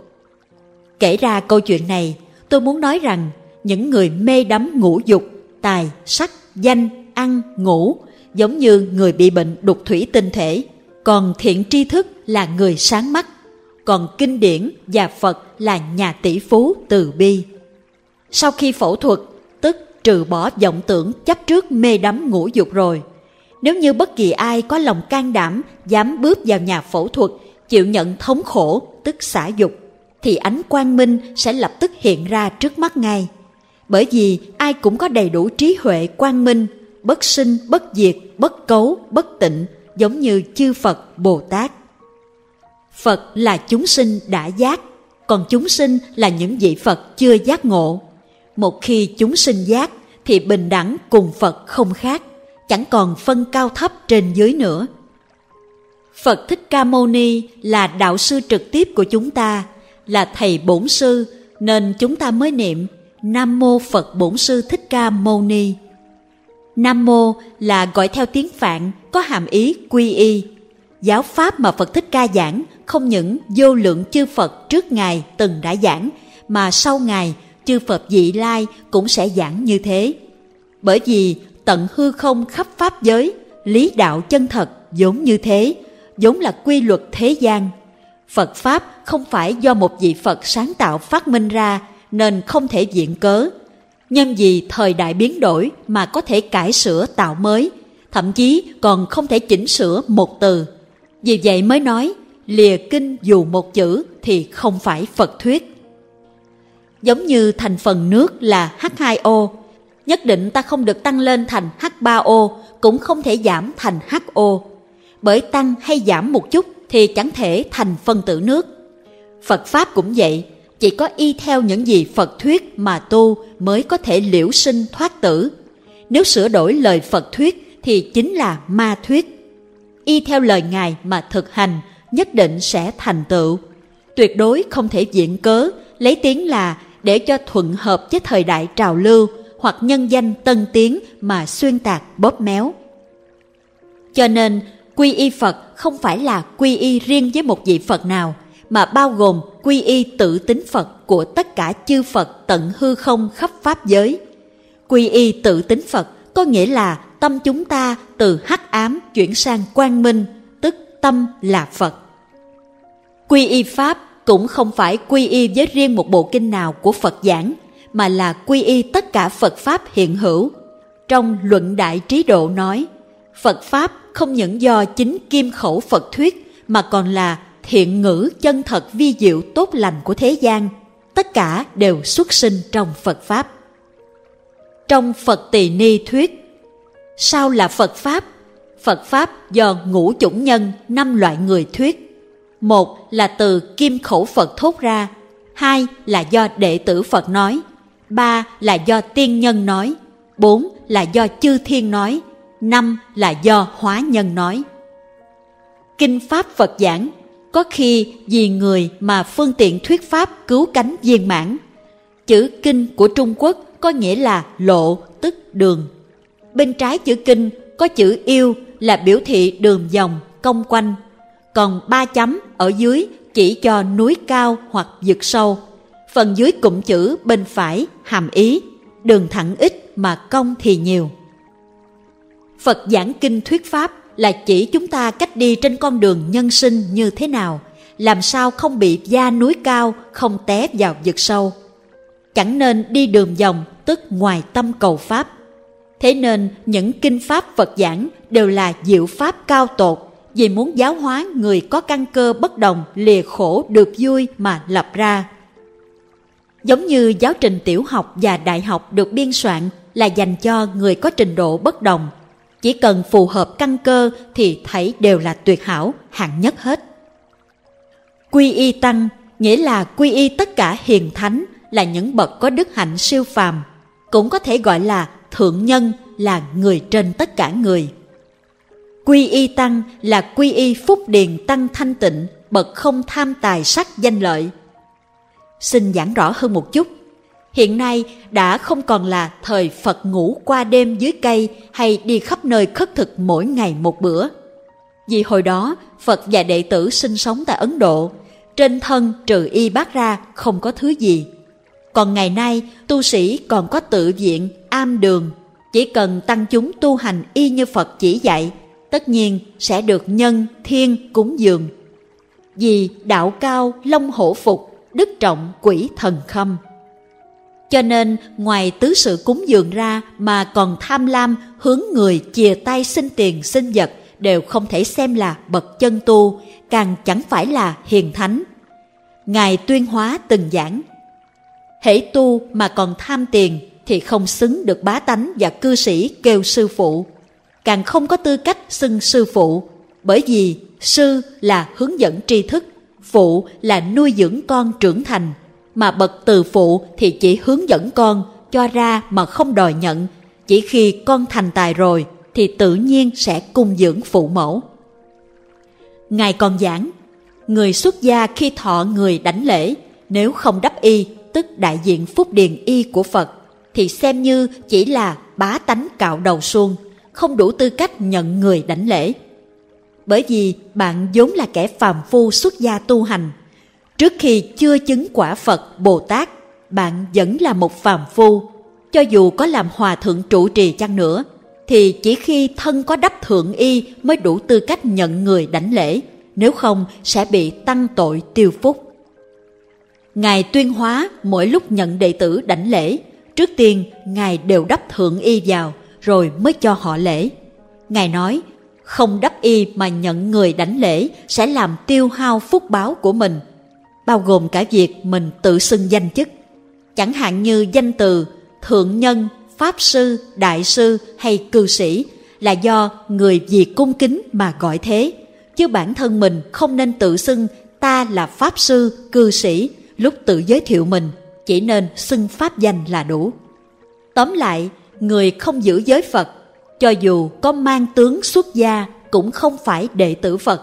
Kể ra câu chuyện này, tôi muốn nói rằng những người mê đắm ngũ dục, tài, sắc, danh, ăn, ngủ, giống như người bị bệnh đục thủy tinh thể, còn thiện tri thức là người sáng mắt, còn kinh điển và Phật là nhà tỷ phú từ bi. Sau khi phẫu thuật, tức trừ bỏ vọng tưởng chấp trước mê đắm ngũ dục rồi, nếu như bất kỳ ai có lòng can đảm dám bước vào nhà phẫu thuật, chịu nhận thống khổ, tức xả dục, thì ánh quang minh sẽ lập tức hiện ra trước mắt ngay. Bởi vì ai cũng có đầy đủ trí huệ quang minh, bất sinh, bất diệt, bất cấu, bất tịnh, giống như chư Phật, Bồ Tát. Phật là chúng sinh đã giác, còn chúng sinh là những vị Phật chưa giác ngộ. Một khi chúng sinh giác thì bình đẳng cùng Phật không khác, chẳng còn phân cao thấp trên dưới nữa. Phật Thích Ca Mâu Ni là đạo sư trực tiếp của chúng ta, là thầy bổn sư, nên chúng ta mới niệm Nam Mô Phật Bổn Sư Thích Ca Mâu Ni. Nam Mô là gọi theo tiếng Phạn, có hàm ý quy y. Giáo pháp mà Phật Thích Ca giảng không những vô lượng chư Phật trước Ngài từng đã giảng, mà sau Ngài chư Phật vị lai cũng sẽ giảng như thế. Bởi vì tận hư không khắp pháp giới, lý đạo chân thật vốn như thế, vốn là quy luật thế gian. Phật Pháp không phải do một vị Phật sáng tạo phát minh ra, nên không thể viện cớ. Nhân vì thời đại biến đổi mà có thể cải sửa tạo mới, thậm chí còn không thể chỉnh sửa một từ. Vì vậy mới nói, lìa kinh dù một chữ thì không phải Phật thuyết. Giống như thành phần nước là H2O, nhất định ta không được tăng lên thành H3O, cũng không thể giảm thành HO. Bởi tăng hay giảm một chút thì chẳng thể thành phân tử nước. Phật Pháp cũng vậy, chỉ có y theo những gì Phật thuyết mà tu mới có thể liễu sinh thoát tử. Nếu sửa đổi lời Phật thuyết thì chính là ma thuyết. Y theo lời Ngài mà thực hành nhất định sẽ thành tựu. Tuyệt đối không thể viện cớ lấy tiếng là để cho thuận hợp với thời đại trào lưu hoặc nhân danh tân tiến mà xuyên tạc bóp méo. Cho nên quy y Phật không phải là quy y riêng với một vị Phật nào, mà bao gồm quy y tự tính Phật của tất cả chư Phật tận hư không khắp pháp giới. Quy y tự tính Phật có nghĩa là tâm chúng ta từ hắc ám chuyển sang quang minh, tức tâm là Phật. Quy y Pháp cũng không phải quy y với riêng một bộ kinh nào của Phật giảng, mà là quy y tất cả Phật Pháp hiện hữu. Trong Luận Đại Trí Độ nói, Phật Pháp không những do chính kim khẩu Phật thuyết, mà còn là thiện ngữ chân thật vi diệu tốt lành của thế gian. Tất cả đều xuất sinh trong Phật Pháp. Trong Phật Tỳ Ni thuyết, sao là Phật Pháp? Phật Pháp do ngũ chủng nhân 5 loại người thuyết. Một là từ kim khẩu Phật thốt ra, hai là do đệ tử Phật nói, ba là do tiên nhân nói, bốn là do chư thiên nói, năm là do hóa nhân nói. Kinh Pháp Phật giảng, có khi vì người mà phương tiện thuyết Pháp cứu cánh viên mãn. Chữ kinh của Trung Quốc có nghĩa là lộ, tức đường. Bên trái chữ kinh có chữ yêu là biểu thị đường vòng, cong quanh. Còn 3 chấm ở dưới chỉ cho núi cao hoặc vực sâu. Phần dưới cụm chữ bên phải hàm ý, đường thẳng ít mà cong thì nhiều. Phật giảng kinh thuyết Pháp là chỉ chúng ta cách đi trên con đường nhân sinh như thế nào, làm sao không bị va núi cao, không té vào vực sâu. Chẳng nên đi đường vòng, tức ngoài tâm cầu Pháp. Thế nên những kinh Pháp Phật giảng đều là diệu Pháp cao tột, vì muốn giáo hóa người có căn cơ bất đồng lìa khổ được vui mà lập ra. Giống như giáo trình tiểu học và đại học được biên soạn là dành cho người có trình độ bất đồng. Chỉ cần phù hợp căn cơ thì thảy đều là tuyệt hảo, hạng nhất hết. Quy y tăng nghĩa là quy y tất cả hiền thánh, là những bậc có đức hạnh siêu phàm. Cũng có thể gọi là thượng nhân, là người trên tất cả người. Quy y tăng là quy y phúc điền tăng thanh tịnh, bậc không tham tài sắc danh lợi. Xin giảng rõ hơn một chút. Hiện nay đã không còn là thời Phật ngủ qua đêm dưới cây hay đi khắp nơi khất thực mỗi ngày một bữa. Vì hồi đó Phật và đệ tử sinh sống tại Ấn Độ, trên thân trừ y bát ra không có thứ gì. Còn ngày nay tu sĩ còn có tự viện, am đường. Chỉ cần tăng chúng tu hành y như Phật chỉ dạy, tất nhiên sẽ được nhân, thiên cúng dường. Vì đạo cao, long hổ phục, đức trọng, quỷ thần khâm. Cho nên ngoài tứ sự cúng dường ra mà còn tham lam hướng người chìa tay xin tiền xin vật đều không thể xem là bậc chân tu, càng chẳng phải là hiền thánh. Ngài Tuyên Hóa từng giảng, hễ tu mà còn tham tiền thì không xứng được bá tánh và cư sĩ kêu sư phụ, càng không có tư cách xưng sư phụ, bởi vì sư là hướng dẫn tri thức, phụ là nuôi dưỡng con trưởng thành, mà bậc từ phụ thì chỉ hướng dẫn con, cho ra mà không đòi nhận, chỉ khi con thành tài rồi thì tự nhiên sẽ cung dưỡng phụ mẫu. Ngài còn giảng, người xuất gia khi thọ người đảnh lễ, nếu không đắp y, tức đại diện phúc điền y của Phật, thì xem như chỉ là bá tánh cạo đầu suông, không đủ tư cách nhận người đảnh lễ. Bởi vì bạn vốn là kẻ phàm phu xuất gia tu hành, trước khi chưa chứng quả Phật Bồ Tát, bạn vẫn là một phàm phu. Cho dù có làm hòa thượng trụ trì chăng nữa, thì chỉ khi thân có đắp thượng y mới đủ tư cách nhận người đảnh lễ, nếu không sẽ bị tăng tội tiêu phúc. Ngài Tuyên Hóa mỗi lúc nhận đệ tử đảnh lễ, trước tiên Ngài đều đắp thượng y vào, rồi mới cho họ lễ. Ngài nói, không đắp y mà nhận người đảnh lễ sẽ làm tiêu hao phúc báo của mình, bao gồm cả việc mình tự xưng danh chức. Chẳng hạn như danh từ thượng nhân, pháp sư, đại sư hay cư sĩ là do người vì cung kính mà gọi thế, chứ bản thân mình không nên tự xưng ta là pháp sư, cư sĩ. Lúc tự giới thiệu mình chỉ nên xưng pháp danh là đủ. Tóm lại, người không giữ giới Phật, cho dù có mang tướng xuất gia cũng không phải đệ tử Phật,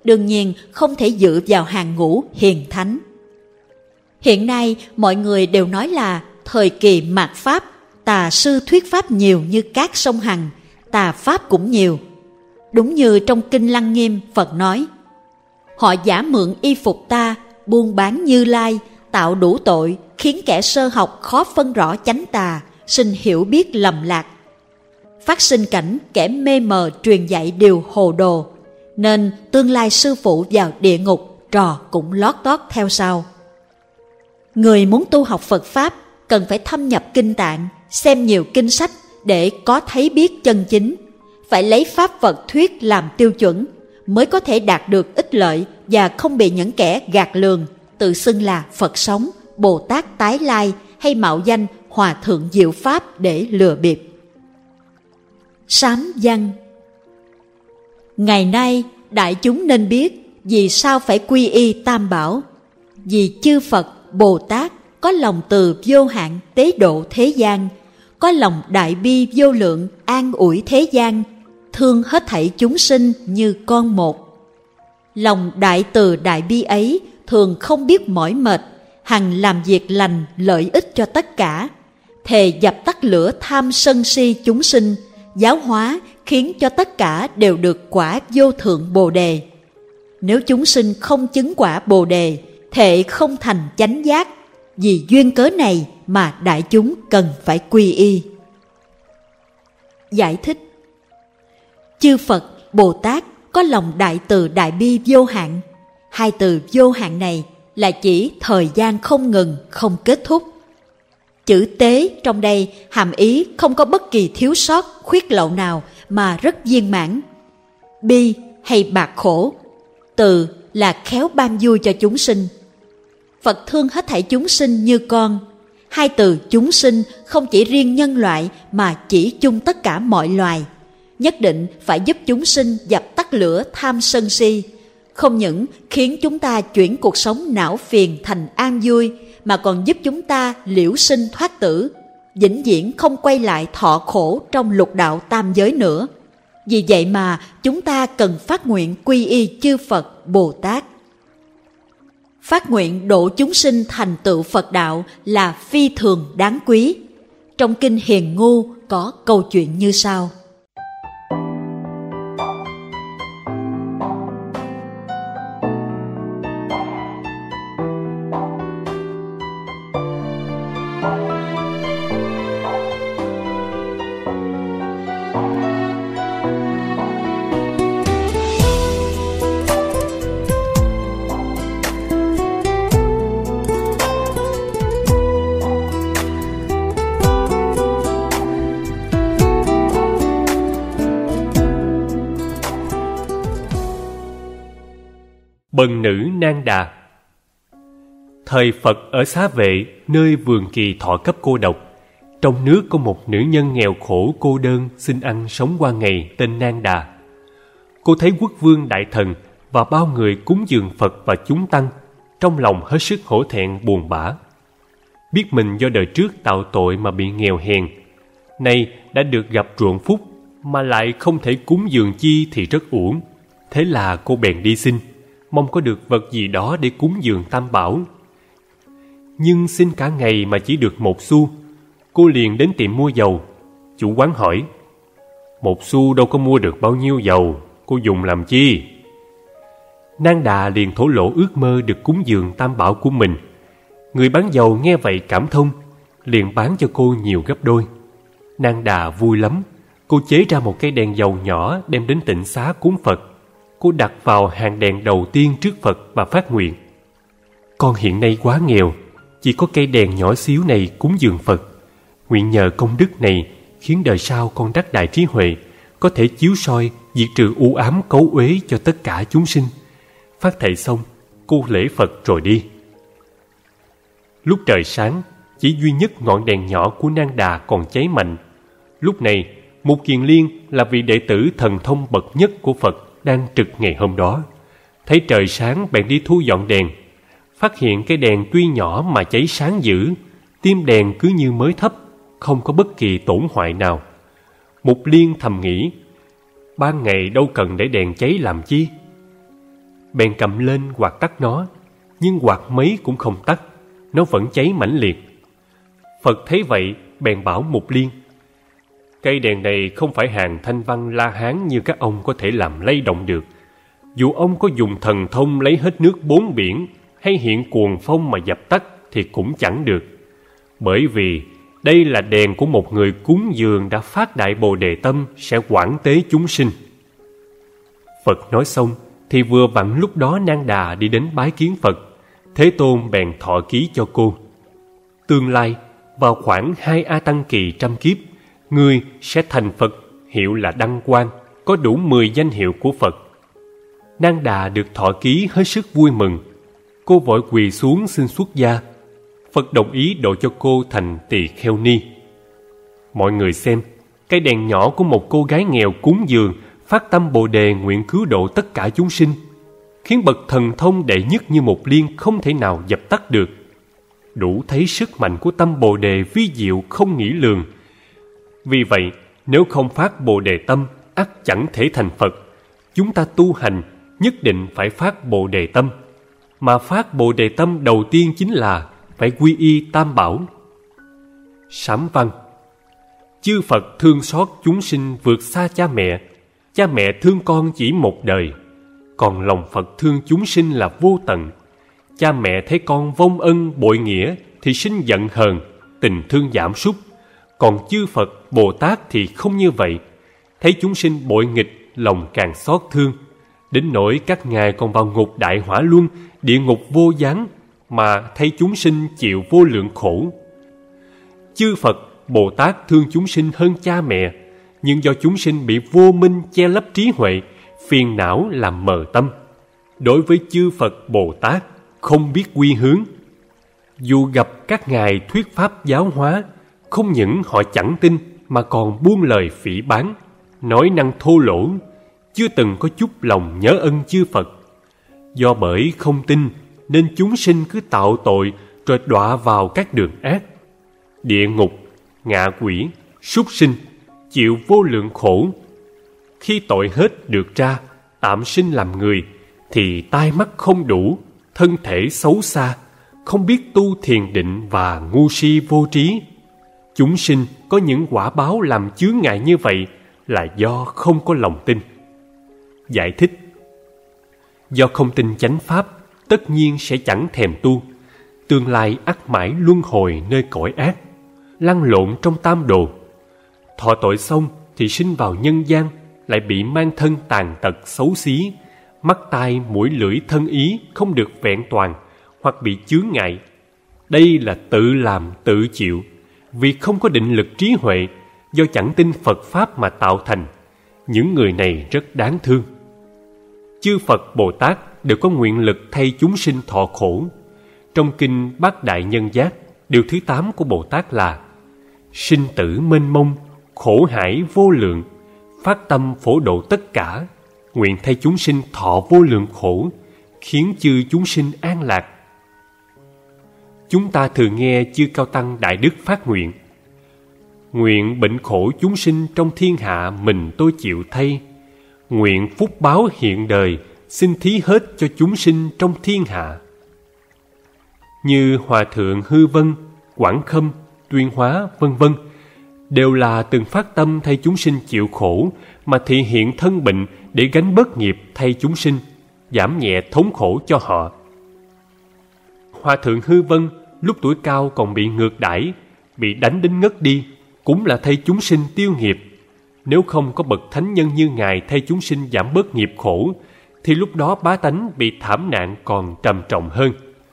đương nhiên không thể dự vào hàng ngũ hiền thánh. Hiện nay mọi người đều nói là thời kỳ mạt Pháp, tà sư thuyết Pháp nhiều như cát sông Hằng, tà Pháp cũng nhiều. Đúng như trong Kinh Lăng Nghiêm Phật nói: họ giả mượn y phục ta, buôn bán Như Lai, tạo đủ tội, khiến kẻ sơ học khó phân rõ chánh tà, sinh hiểu biết lầm lạc. Phát sinh cảnh kẻ mê mờ truyền dạy điều hồ đồ, nên tương lai sư phụ vào địa ngục, trò cũng lót tót theo sau. Người muốn tu học Phật Pháp cần phải thâm nhập kinh tạng, xem nhiều kinh sách để có thấy biết chân chính, phải lấy Pháp Phật thuyết làm tiêu chuẩn, mới có thể đạt được ích lợi và không bị những kẻ gạt lường, tự xưng là Phật sống, Bồ Tát tái lai hay mạo danh Hòa Thượng Diệu Pháp để lừa bịp. Sám văn. Ngày nay đại chúng nên biết vì sao phải quy y Tam Bảo. Vì chư Phật, Bồ Tát có lòng từ vô hạn tế độ thế gian, có lòng đại bi vô lượng an ủi thế gian, thương hết thảy chúng sinh như con một. Lòng đại từ đại bi ấy thường không biết mỏi mệt, hằng làm việc lành lợi ích cho tất cả, thề dập tắt lửa tham sân si chúng sinh, giáo hóa khiến cho tất cả đều được quả vô thượng Bồ Đề. Nếu chúng sinh không chứng quả Bồ Đề, thệ không thành chánh giác. Vì duyên cớ này mà đại chúng cần phải quy y. Giải thích: chư Phật, Bồ Tát có lòng đại từ đại bi vô hạn. Hai từ vô hạn này là chỉ thời gian không ngừng, không kết thúc. Chữ tế trong đây hàm ý không có bất kỳ thiếu sót, khuyết lậu nào mà rất viên mãn. Bi hay bạc khổ, từ là khéo ban vui cho chúng sinh. Phật thương hết thảy chúng sinh như con. Hai từ chúng sinh không chỉ riêng nhân loại mà chỉ chung tất cả mọi loài. Nhất định phải giúp chúng sinh dập tắt lửa tham sân si. Không những khiến chúng ta chuyển cuộc sống não phiền thành an vui, mà còn giúp chúng ta liễu sinh thoát tử, vĩnh viễn không quay lại thọ khổ trong lục đạo tam giới nữa. Vì vậy mà chúng ta cần phát nguyện quy y chư Phật, Bồ Tát. Phát nguyện độ chúng sinh thành tựu Phật đạo là phi thường đáng quý. Trong Kinh Hiền Ngu có câu chuyện như sau: Bần nữ Nang Đà. Thời Phật ở Xá Vệ, nơi vườn Kỳ Thọ Cấp cô độc, trong nước có một nữ nhân nghèo khổ cô đơn xin ăn sống qua ngày tên Nang Đà. Cô thấy quốc vương đại thần và bao người cúng dường Phật và chúng tăng, trong lòng hết sức hổ thẹn buồn bã. Biết mình do đời trước tạo tội mà bị nghèo hèn, nay đã được gặp ruộng phúc mà lại không thể cúng dường chi thì rất uổng. Thế là cô bèn đi xin, mong có được vật gì đó để cúng dường Tam Bảo. Nhưng xin cả ngày mà chỉ được 1 xu. Cô liền đến tiệm mua dầu. Chủ quán hỏi: 1 xu đâu có mua được bao nhiêu dầu, cô dùng làm chi? Nang Đà liền thổ lộ ước mơ được cúng dường Tam Bảo của mình. Người bán dầu nghe vậy cảm thông, liền bán cho cô nhiều gấp đôi. Nang Đà vui lắm. Cô chế ra một cây đèn dầu nhỏ đem đến tịnh xá cúng Phật. Cô đặt vào hàng đèn đầu tiên trước Phật và phát nguyện: con hiện nay quá nghèo, chỉ có cây đèn nhỏ xíu này cúng dường Phật. Nguyện nhờ công đức này khiến đời sau con đắc đại trí huệ, có thể chiếu soi diệt trừ u ám cấu uế cho tất cả chúng sinh. Phát thệ xong, cô lễ Phật rồi đi. Lúc trời sáng, chỉ duy nhất ngọn đèn nhỏ của Nang Đà còn cháy mạnh. Lúc này, Mục Kiền Liên là vị đệ tử thần thông bậc nhất của Phật đang trực ngày hôm đó. Thấy trời sáng bèn đi thu dọn đèn. Phát hiện cái đèn tuy nhỏ mà cháy sáng dữ, tim đèn cứ như mới thấp, không có bất kỳ tổn hoại nào. Mục Liên thầm nghĩ: ban ngày đâu cần để đèn cháy làm chi? bèn cầm lên quạt tắt nó, nhưng quạt mấy cũng không tắt, nó vẫn cháy mãnh liệt. Phật thấy vậy bèn bảo Mục Liên: cây đèn này không phải hàng Thanh Văn La Hán như các ông có thể làm lay động được. Dù ông có dùng thần thông lấy hết nước bốn biển hay hiện cuồng phong mà dập tắt thì cũng chẳng được, bởi vì đây là đèn của một người cúng dường đã phát đại bồ đề tâm sẽ quảng tế chúng sinh. Phật nói xong thì vừa vặn lúc đó Nang Đà đi đến bái kiến Phật. Thế Tôn bèn thọ ký cho cô: tương lai vào khoảng 2 A Tăng kỳ trăm kiếp, ngươi sẽ thành Phật, hiệu là Đăng Quang, có đủ 10 danh hiệu của Phật. Nang Đà được thọ ký hết sức vui mừng. Cô vội quỳ xuống xin xuất gia. Phật đồng ý độ cho cô thành tỳ kheo ni. Mọi người xem, cái đèn nhỏ của một cô gái nghèo cúng dường phát tâm bồ đề nguyện cứu độ tất cả chúng sinh, khiến bậc thần thông đệ nhất như Mục Liên không thể nào dập tắt được. Đủ thấy sức mạnh của tâm bồ đề vi diệu không nghĩ lường. Vì vậy, nếu không phát bồ đề tâm, ắt chẳng thể thành Phật. Chúng ta tu hành nhất định phải phát bồ đề tâm. Mà phát bồ đề tâm đầu tiên chính là phải quy y Tam Bảo. Sám văn: chư Phật thương xót chúng sinh vượt xa cha mẹ. Cha mẹ thương con chỉ một đời, còn lòng Phật thương chúng sinh là vô tận. Cha mẹ thấy con vong ân bội nghĩa thì sinh giận hờn, tình thương giảm sút. Còn chư Phật Bồ Tát thì không như vậy. Thấy chúng sinh bội nghịch, lòng càng xót thương, đến nỗi các ngài còn vào ngục đại hỏa luân, địa ngục vô gián, mà thấy chúng sinh chịu vô lượng khổ. Chư Phật Bồ Tát thương chúng sinh hơn cha mẹ, nhưng do chúng sinh bị vô minh che lấp trí huệ, phiền não làm mờ tâm. Đối với chư Phật Bồ Tát không biết quy hướng. Dù gặp các ngài thuyết pháp giáo hóa, không những họ chẳng tin mà còn buông lời phỉ báng, nói năng thô lỗ, chưa từng có chút lòng nhớ ân chư Phật. Do bởi không tin nên chúng sinh cứ tạo tội rồi đọa vào các đường ác. Địa ngục, ngạ quỷ, súc sinh chịu vô lượng khổ. Khi tội hết được ra, tạm sinh làm người thì tai mắt không đủ, thân thể xấu xa, không biết tu thiền định và ngu si vô trí. Chúng sinh có những quả báo làm chướng ngại như vậy là do không có lòng tin. Giải thích: do không tin chánh pháp, tất nhiên sẽ chẳng thèm tu. Tương lai ắt mãi luân hồi nơi cõi ác, lăn lộn trong tam đồ. Thọ tội xong thì sinh vào nhân gian, lại bị mang thân tàn tật xấu xí, mắt tai mũi lưỡi thân ý không được vẹn toàn, hoặc bị chướng ngại. Đây là tự làm tự chịu, vì không có định lực trí huệ, do chẳng tin Phật Pháp mà tạo thành. Những người này rất đáng thương. Chư Phật Bồ Tát đều có nguyện lực thay chúng sinh thọ khổ. Trong kinh Bát Đại Nhân Giác, điều thứ 8 của Bồ Tát là: sinh tử mênh mông, khổ hải vô lượng, phát tâm phổ độ tất cả, nguyện thay chúng sinh thọ vô lượng khổ, khiến chư chúng sinh an lạc. Chúng ta thường nghe chư Cao Tăng Đại Đức phát nguyện: nguyện bệnh khổ chúng sinh trong thiên hạ mình tôi chịu thay, nguyện phúc báo hiện đời xin thí hết cho chúng sinh trong thiên hạ. Như Hòa Thượng Hư Vân, Quảng Khâm, Tuyên Hóa vân vân đều là từng phát tâm thay chúng sinh chịu khổ mà thị hiện thân bệnh để gánh bớt nghiệp thay chúng sinh, giảm nhẹ thống khổ cho họ. Hòa Thượng Hư Vân lúc tuổi cao còn bị ngược đãi, bị đánh đến ngất đi, cũng là thay chúng sinh tiêu nghiệp. Nếu không có bậc thánh nhân như ngài thay chúng sinh giảm bớt nghiệp khổ, thì lúc đó bá tánh bị thảm nạn còn trầm trọng hơn.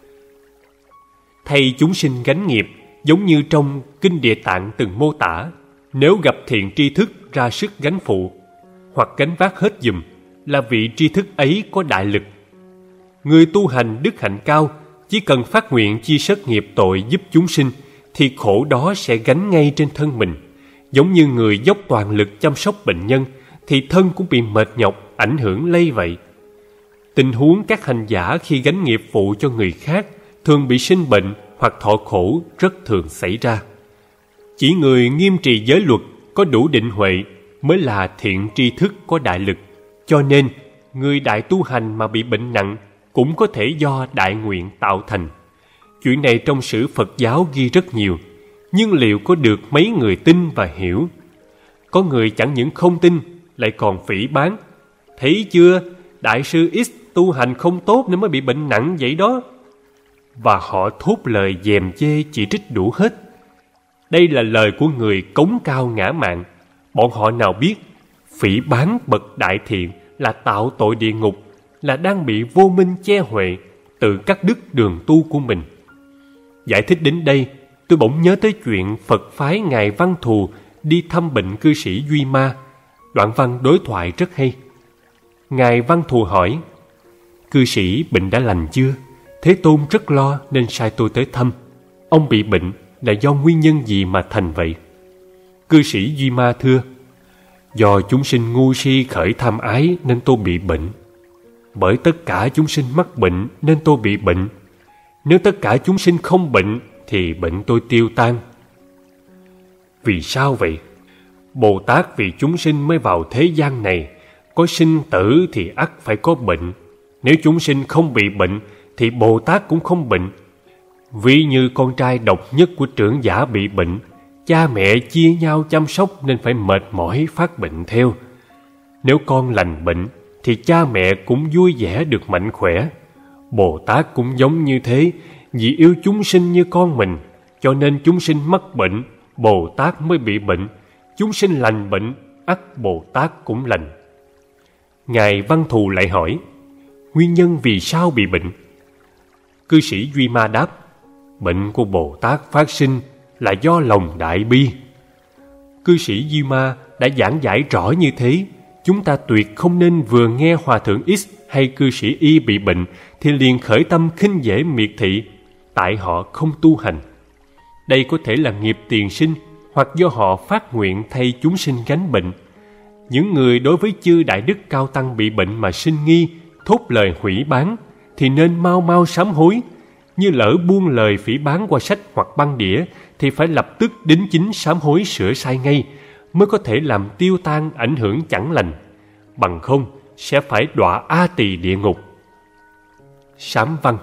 Thay chúng sinh gánh nghiệp giống như trong Kinh Địa Tạng từng mô tả, nếu gặp thiện tri thức ra sức gánh phụ, hoặc gánh vác hết giùm, là vị tri thức ấy có đại lực. Người tu hành đức hạnh cao, chỉ cần phát nguyện chia sớt nghiệp tội giúp chúng sinh, thì khổ đó sẽ gánh ngay trên thân mình. Giống như người dốc toàn lực chăm sóc bệnh nhân, thì thân cũng bị mệt nhọc, ảnh hưởng lây vậy. Tình huống các hành giả khi gánh nghiệp phụ cho người khác thường bị sinh bệnh hoặc thọ khổ rất thường xảy ra. Chỉ người nghiêm trì giới luật, có đủ định huệ mới là thiện tri thức có đại lực. Cho nên người đại tu hành mà bị bệnh nặng cũng có thể do đại nguyện tạo thành. Chuyện này trong sử Phật giáo ghi rất nhiều, nhưng liệu có được mấy người tin và hiểu? Có người chẳng những không tin, lại còn phỉ báng. Thấy chưa, đại sư X tu hành không tốt nên mới bị bệnh nặng vậy đó. Và họ thốt lời dèm chê chỉ trích đủ hết. Đây là lời của người cống cao ngã mạn. Bọn họ nào biết, phỉ báng bậc đại thiện là tạo tội địa ngục, là đang bị vô minh che huệ, tự cắt đứt đường tu của mình. Giải thích đến đây, tôi bỗng nhớ tới chuyện Phật phái Ngài Văn Thù đi thăm bệnh cư sĩ Duy Ma. Đoạn văn đối thoại rất hay. Ngài Văn Thù hỏi: cư sĩ bệnh đã lành chưa? Thế Tôn rất lo nên sai tôi tới thăm. Ông bị bệnh là do nguyên nhân gì mà thành vậy? Cư sĩ Duy Ma thưa: do chúng sinh ngu si khởi tham ái nên tôi bị bệnh. Bởi tất cả chúng sinh mắc bệnh nên tôi bị bệnh. Nếu tất cả chúng sinh không bệnh thì bệnh tôi tiêu tan. Vì sao vậy? Bồ Tát vì chúng sinh mới vào thế gian này. Có sinh tử thì ắt phải có bệnh. Nếu chúng sinh không bị bệnh thì Bồ Tát cũng không bệnh. Ví như con trai độc nhất của trưởng giả bị bệnh, cha mẹ chia nhau chăm sóc nên phải mệt mỏi phát bệnh theo. Nếu con lành bệnh thì cha mẹ cũng vui vẻ được mạnh khỏe. Bồ Tát cũng giống như thế, vì yêu chúng sinh như con mình, cho nên chúng sinh mắc bệnh, Bồ Tát mới bị bệnh. Chúng sinh lành bệnh, ắt Bồ Tát cũng lành. Ngài Văn Thù lại hỏi: nguyên nhân vì sao bị bệnh? Cư sĩ Duy Ma đáp: bệnh của Bồ Tát phát sinh là do lòng đại bi. Cư sĩ Duy Ma đã giảng giải rõ như thế, chúng ta tuyệt không nên vừa nghe Hòa thượng X hay cư sĩ Y bị bệnh thì liền khởi tâm khinh dễ miệt thị, tại họ không tu hành. Đây có thể là nghiệp tiền sinh, hoặc do họ phát nguyện thay chúng sinh gánh bệnh. Những người đối với chư đại đức cao tăng bị bệnh mà sinh nghi, thốt lời hủy báng, thì nên mau mau sám hối. Như lỡ buông lời phỉ báng qua sách hoặc băng đĩa thì phải lập tức đính chính sám hối sửa sai ngay, mới có thể làm tiêu tan ảnh hưởng chẳng lành. Bằng không sẽ phải đọa A Tỳ địa ngục. Sám văn.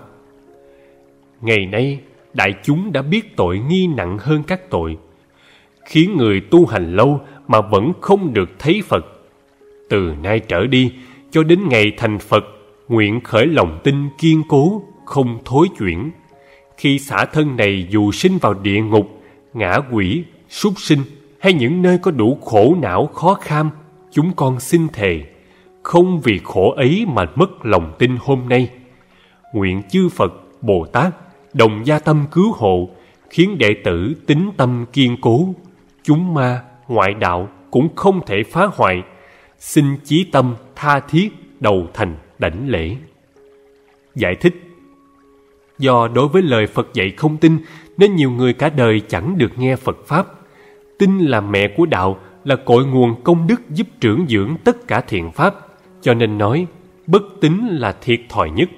Ngày nay đại chúng đã biết tội nghi nặng hơn các tội, khiến người tu hành lâu mà vẫn không được thấy Phật. Từ nay trở đi cho đến ngày thành Phật, nguyện khởi lòng tin kiên cố, không thối chuyển. Khi xả thân này dù sinh vào địa ngục, ngã quỷ, súc sinh hay những nơi có đủ khổ não khó kham, chúng con xin thề không vì khổ ấy mà mất lòng tin hôm nay. Nguyện chư Phật, Bồ Tát đồng gia tâm cứu hộ, khiến đệ tử tín tâm kiên cố. Chúng ma, ngoại đạo cũng không thể phá hoại. Xin chí tâm tha thiết đầu thành đảnh lễ. Giải thích: do đối với lời Phật dạy không tin, nên nhiều người cả đời chẳng được nghe Phật Pháp. Tin là mẹ của đạo, là cội nguồn công đức giúp trưởng dưỡng tất cả thiện pháp, cho nên nói bất tín là thiệt thòi nhất.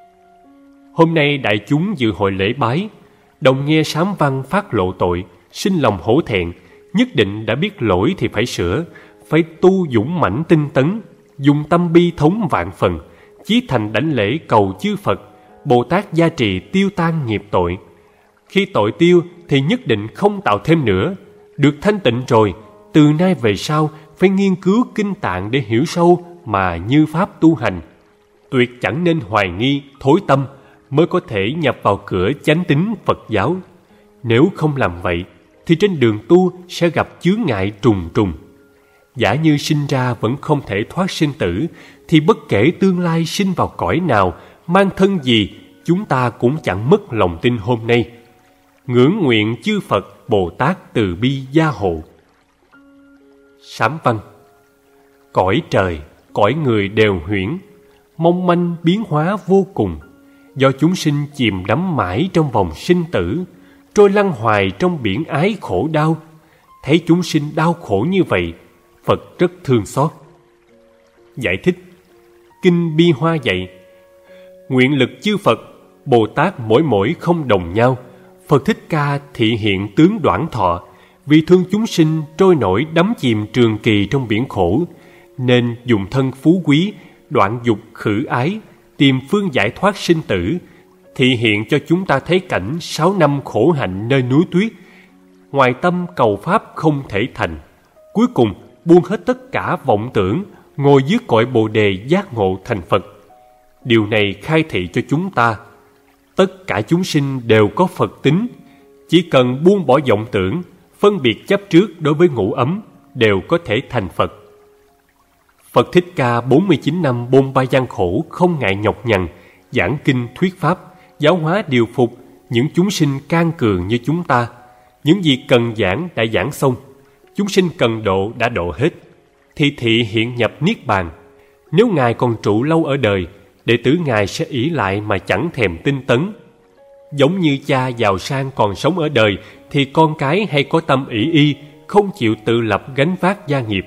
Hôm nay đại chúng dự hội lễ bái, đồng nghe sám văn phát lộ tội, sinh lòng hổ thẹn, nhất định đã biết lỗi thì phải sửa, phải tu dũng mãnh tinh tấn, dùng tâm bi thống vạn phần, chí thành đảnh lễ cầu chư Phật, Bồ Tát gia trì tiêu tan nghiệp tội. Khi tội tiêu thì nhất định không tạo thêm nữa. Được thanh tịnh rồi, từ nay về sau phải nghiên cứu kinh tạng để hiểu sâu mà như pháp tu hành. Tuyệt chẳng nên hoài nghi, thối tâm, mới có thể nhập vào cửa chánh tín Phật giáo. Nếu không làm vậy thì trên đường tu sẽ gặp chướng ngại trùng trùng. Giả như sinh ra vẫn không thể thoát sinh tử, thì bất kể tương lai sinh vào cõi nào, mang thân gì, chúng ta cũng chẳng mất lòng tin hôm nay. Ngưỡng nguyện chư Phật, Bồ Tát từ bi gia hộ. Sám văn. Cõi trời, cõi người đều huyễn, mong manh biến hóa vô cùng, do chúng sinh chìm đắm mãi trong vòng sinh tử, trôi lăn hoài trong biển ái khổ đau. Thấy chúng sinh đau khổ như vậy, Phật rất thương xót. Giải thích: Kinh Bi Hoa dạy, nguyện lực chư Phật, Bồ Tát mỗi không đồng nhau. Phật Thích Ca thị hiện tướng Đoản Thọ, vì thương chúng sinh trôi nổi đắm chìm trường kỳ trong biển khổ, nên dùng thân phú quý đoạn dục khử ái, tìm phương giải thoát sinh tử, thị hiện cho chúng ta thấy cảnh 6 năm khổ hạnh nơi núi tuyết. Ngoài tâm cầu pháp không thể thành, cuối cùng buông hết tất cả vọng tưởng, ngồi dưới cội Bồ Đề giác ngộ thành Phật. Điều này khai thị cho chúng ta, tất cả chúng sinh đều có Phật tính, chỉ cần buông bỏ vọng tưởng, phân biệt chấp trước đối với ngũ ấm, đều có thể thành Phật. Phật Thích Ca 49 năm bôn ba gian khổ, không ngại nhọc nhằn, giảng kinh thuyết pháp, giáo hóa điều phục những chúng sinh can cường như chúng ta. Những gì cần giảng đã giảng xong, chúng sinh cần độ đã độ hết, thì thị hiện nhập Niết Bàn. Nếu Ngài còn trụ lâu ở đời, đệ tử Ngài sẽ ỷ lại mà chẳng thèm tinh tấn. Giống như cha giàu sang còn sống ở đời, thì con cái hay có tâm ỷ y, không chịu tự lập gánh vác gia nghiệp.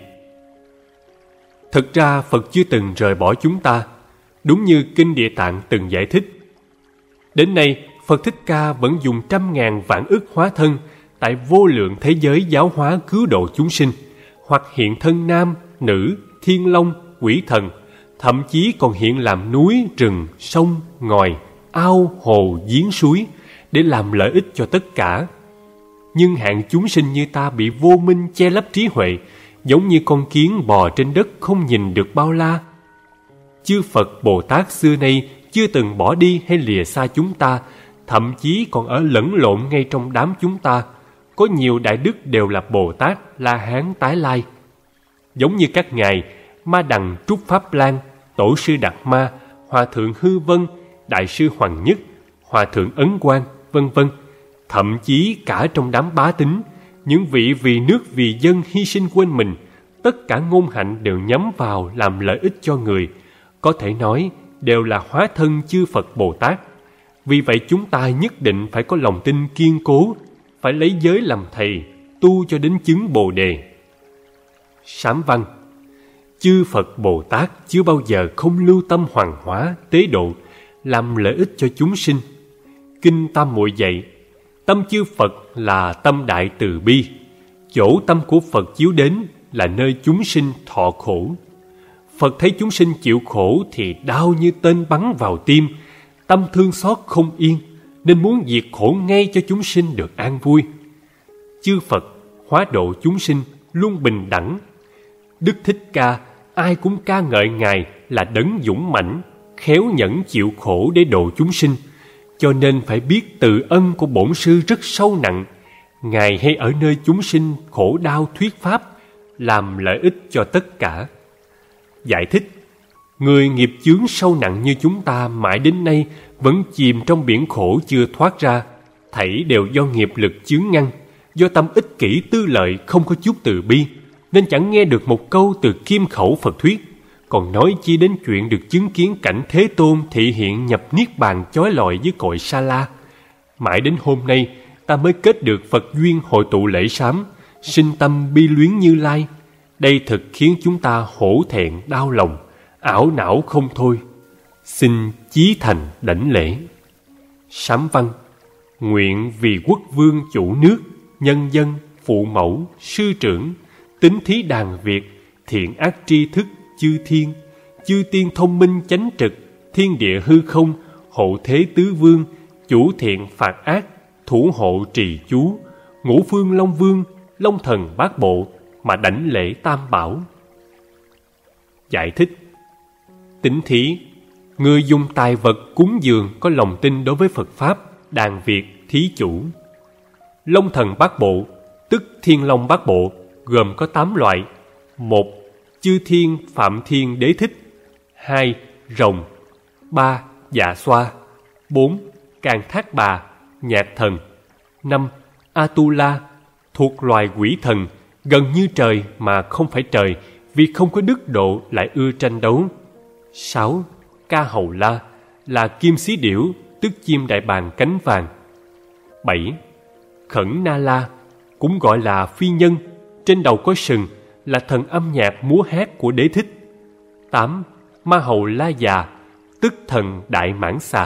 Thực ra Phật chưa từng rời bỏ chúng ta, đúng như Kinh Địa Tạng từng giải thích. Đến nay, Phật Thích Ca vẫn dùng 100.000 vạn ức hóa thân tại vô lượng thế giới giáo hóa cứu độ chúng sinh, hoặc hiện thân nam, nữ, thiên long, quỷ thần, thậm chí còn hiện làm núi, rừng, sông, ngòi, ao, hồ, giếng suối để làm lợi ích cho tất cả. Nhưng hạng chúng sinh như ta bị vô minh che lấp trí huệ, giống như con kiến bò trên đất không nhìn được bao la. Chư Phật Bồ Tát xưa nay chưa từng bỏ đi hay lìa xa chúng ta, thậm chí còn ở lẫn lộn ngay trong đám chúng ta. Có nhiều đại đức đều là Bồ Tát, La Hán, Tái Lai. Giống như các ngài Ma Đằng, Trúc Pháp Lan, Tổ sư Đạt Ma, Hòa thượng Hư Vân, Đại sư Hoàng Nhất, Hòa thượng Ấn Quang, vân vân. Thậm chí cả trong đám bá tính, những vị vì nước vì dân hy sinh quên mình, tất cả ngôn hạnh đều nhắm vào làm lợi ích cho người, có thể nói đều là hóa thân chư Phật Bồ Tát. Vì vậy chúng ta nhất định phải có lòng tin kiên cố, phải lấy giới làm thầy, tu cho đến chứng Bồ Đề. Sám văn: chư Phật Bồ Tát chưa bao giờ không lưu tâm hoàng hóa, tế độ, làm lợi ích cho chúng sinh. Kinh Tam Muội dạy, tâm chư Phật là tâm đại từ bi, chỗ tâm của Phật chiếu đến là nơi chúng sinh thọ khổ. Phật thấy chúng sinh chịu khổ thì đau như tên bắn vào tim, tâm thương xót không yên, nên muốn diệt khổ ngay cho chúng sinh được an vui. Chư Phật hóa độ chúng sinh luôn bình đẳng. Đức Thích Ca ai cũng ca ngợi Ngài là đấng dũng mãnh, khéo nhẫn chịu khổ để độ chúng sinh, cho nên phải biết từ ân của bổn sư rất sâu nặng. Ngài hay ở nơi chúng sinh khổ đau thuyết pháp, làm lợi ích cho tất cả. Giải thích: người nghiệp chướng sâu nặng như chúng ta mãi đến nay vẫn chìm trong biển khổ chưa thoát ra, thảy đều do nghiệp lực chướng ngăn, do tâm ích kỷ tư lợi không có chút từ bi, nên chẳng nghe được một câu từ kim khẩu Phật thuyết, còn nói chi đến chuyện được chứng kiến cảnh Thế Tôn thị hiện nhập Niết Bàn chói lọi với cội Sa La. Mãi đến hôm nay ta mới kết được Phật duyên hội tụ lễ sám, sinh tâm bi luyến Như Lai. Đây thực khiến chúng ta hổ thẹn đau lòng, ảo não không thôi. Xin chí thành đảnh lễ. Sám văn: nguyện vì quốc vương chủ nước, nhân dân, phụ mẫu, sư trưởng, tín thí đàn Việt, thiện ác tri thức, chư tiên thông minh chánh trực, thiên địa hư không, hộ thế tứ vương, chủ thiện phạt ác, thủ hộ trì chú, ngũ phương long vương, long thần bát bộ, mà đảnh lễ tam bảo. Giải thích: tín thí, người dùng tài vật cúng dường có lòng tin đối với Phật Pháp, đàn Việt, thí chủ. Long thần bát bộ, tức thiên long bát bộ, gồm có 8 loại. 1. Chư thiên Phạm Thiên Đế Thích. 2. Rồng. 3. Dạ Xoa. 4. Càn Thác Bà, Nhạc Thần. 5. Atula, thuộc loài quỷ thần, gần như trời mà không phải trời, vì không có đức độ lại ưa tranh đấu. 6. Ca Hầu La, là kim xí điểu, tức chim đại bàng cánh vàng. 7. Khẩn Na La, cũng gọi là phi nhân, trên đầu có sừng, là thần âm nhạc múa hát của Đế Thích. 8. Ma Hầu La Già, tức thần Đại Mãn Xà.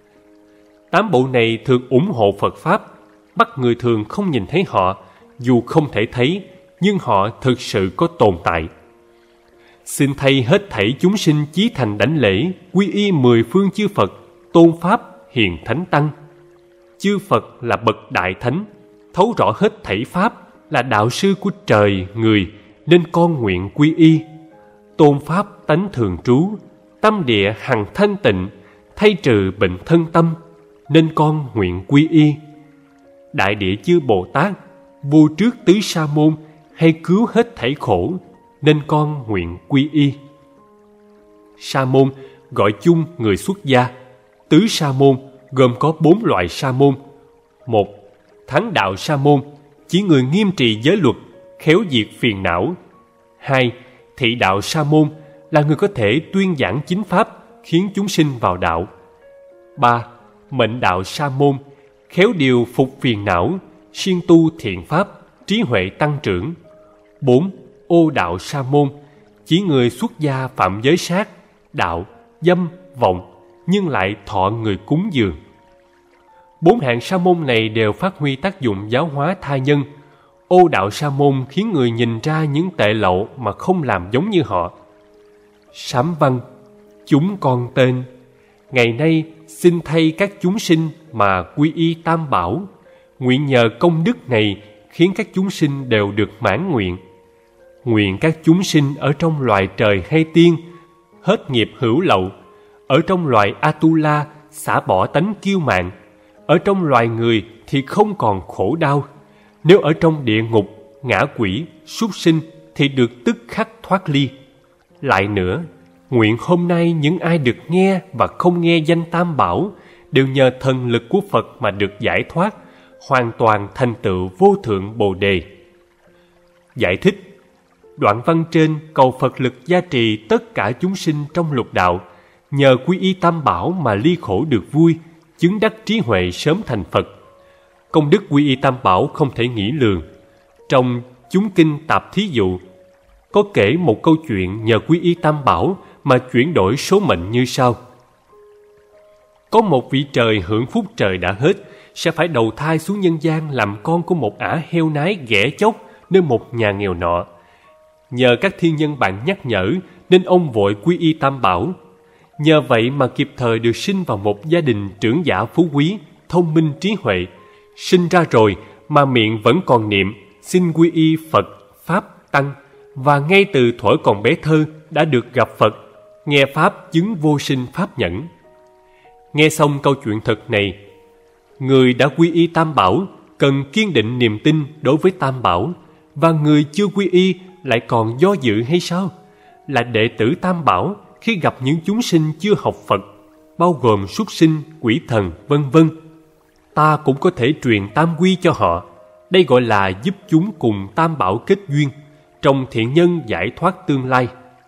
8 bộ này thường ủng hộ Phật Pháp, bắt người thường không nhìn thấy họ, dù không thể thấy, nhưng họ thực sự có tồn tại. xin thay hết thảy chúng sinh chí thành đảnh lễ, quy y 10 phương chư Phật, tôn pháp hiền thánh tăng. Chư Phật là bậc đại thánh, thấu rõ hết thảy pháp, là đạo sư của trời người, nên con nguyện quy y. Tôn pháp tánh thường trú, tâm địa hằng thanh tịnh, thay trừ bệnh thân tâm, nên con nguyện quy y. Đại địa chư Bồ Tát, vua trước tứ sa môn, hay cứu hết thảy khổ, nên con nguyện quy y. Sa môn gọi chung người xuất gia. Tứ sa môn gồm có 4 loại sa môn. 1. Thắng đạo sa môn, chỉ người nghiêm trì giới luật, khéo diệt phiền não. 2. Thị đạo sa môn, là người có thể tuyên giảng chính pháp, khiến chúng sinh vào đạo. 3. Mệnh đạo sa môn, khéo điều phục phiền não, siêng tu thiện pháp, trí huệ tăng trưởng. 4. Ô đạo sa môn, chỉ người xuất gia phạm giới sát, đạo, dâm, vọng, nhưng lại thọ người cúng dường. 4 hạng sa môn này đều phát huy tác dụng giáo hóa tha nhân. Ô đạo sa môn khiến người nhìn ra những tệ lậu mà không làm giống như họ. Sám văn: chúng con tên, ngày nay xin thay các chúng sinh mà quy y Tam Bảo, nguyện nhờ công đức này khiến các chúng sinh đều được mãn nguyện. Nguyện các chúng sinh ở trong loài trời hay tiên hết nghiệp hữu lậu, ở trong loài Atula xả bỏ tánh kiêu mạn, ở trong loài người thì không còn khổ đau. Nếu ở trong địa ngục, ngã quỷ, súc sinh thì được tức khắc thoát ly. Lại nữa, nguyện hôm nay những ai được nghe và không nghe danh Tam Bảo đều nhờ thần lực của Phật mà được giải thoát, hoàn toàn thành tựu vô thượng Bồ Đề. Giải thích: đoạn văn trên cầu Phật lực gia trì tất cả chúng sinh trong lục đạo, nhờ quy y Tam Bảo mà ly khổ được vui, chứng đắc trí huệ sớm thành Phật. Công đức quy y Tam Bảo không thể nghĩ lường. Trong Chúng Kinh Tạp Thí Dụ có kể một câu chuyện nhờ quy y Tam Bảo mà chuyển đổi số mệnh như sau. Có một vị trời hưởng phúc trời đã hết, sẽ phải đầu thai xuống nhân gian làm con của một ả heo nái ghẻ chóc nơi một nhà nghèo nọ. Nhờ các thiên nhân bạn nhắc nhở nên ông vội quy y Tam Bảo. Nhờ vậy mà kịp thời được sinh vào một gia đình trưởng giả phú quý, thông minh trí huệ. Sinh ra rồi mà miệng vẫn còn niệm xin quy y Phật, Pháp, Tăng, và ngay từ thuở còn bé thơ đã được gặp Phật, nghe Pháp chứng vô sinh Pháp nhẫn. Nghe xong câu chuyện thật này, người đã quy y Tam Bảo cần kiên định niềm tin đối với Tam Bảo, và người chưa quy y lại còn do dự hay sao? Là đệ tử Tam Bảo, khi gặp những chúng sinh chưa học Phật, bao gồm súc sinh, quỷ thần, vân vân, ta cũng có thể truyền tam quy cho họ. Đây gọi là giúp chúng cùng Tam Bảo kết duyên, trong thiện nhân giải thoát tương lai.